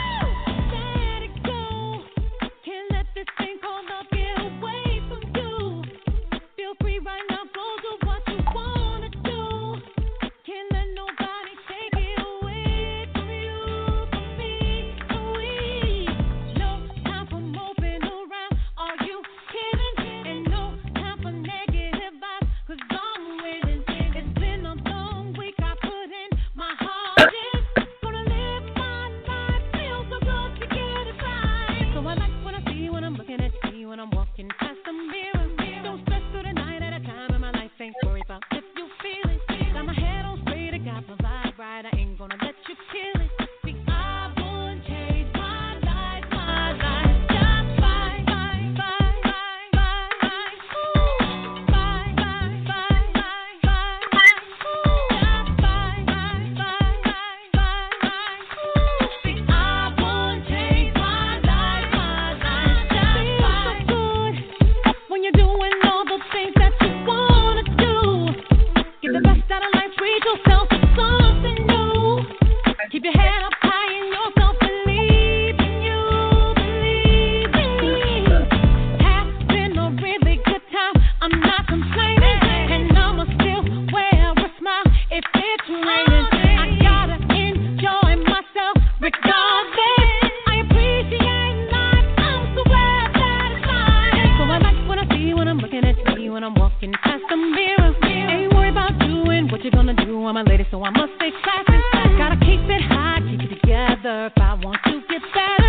Let it go. Can't let this thing called love get away from you. Feel free right now, go do what you wanna do. Can't let nobody take it away from you, from me, from we. No time for moping around. Are you kidding? And no time for negative vibes, 'cause I'm winning. It's been a long week, I put in my heart in. Gonna live my life, feel so good to get it right. So I like what I see when I'm looking at you, when I'm walking past the mirror. Don't stress through the night at a time in my life, ain't worry about if you feel it. Got my head on straight, I got my vibe right, I ain't gonna let you kill it. See, I wouldn't change my life, my life. Just bye, bye, bye, bye, bye, bye. Ooh, bye, bye, bye, bye, bye, bye. Ooh, just bye, bye, bye, bye, bye, bye. Ooh, see, I wouldn't change my life, my life. Just bye. Feels so good when you're doing all the things that you wanna do. Get the best out of life, treat yourself to something new. Keep your head up high in yourself, believe in you, believe in me. Having a really good time, I'm not complaining, and I'ma still wear a smile if it's raining. I gotta enjoy myself regardless. I appreciate life, I'm so glad that it's mine. So I like what I see when I'm looking at me, when I'm walking past the mirror. Ain't worried about doing what you're gonna do, I'm a lady, so I must stay classy. Gotta keep it high, keep it together if I want to get better.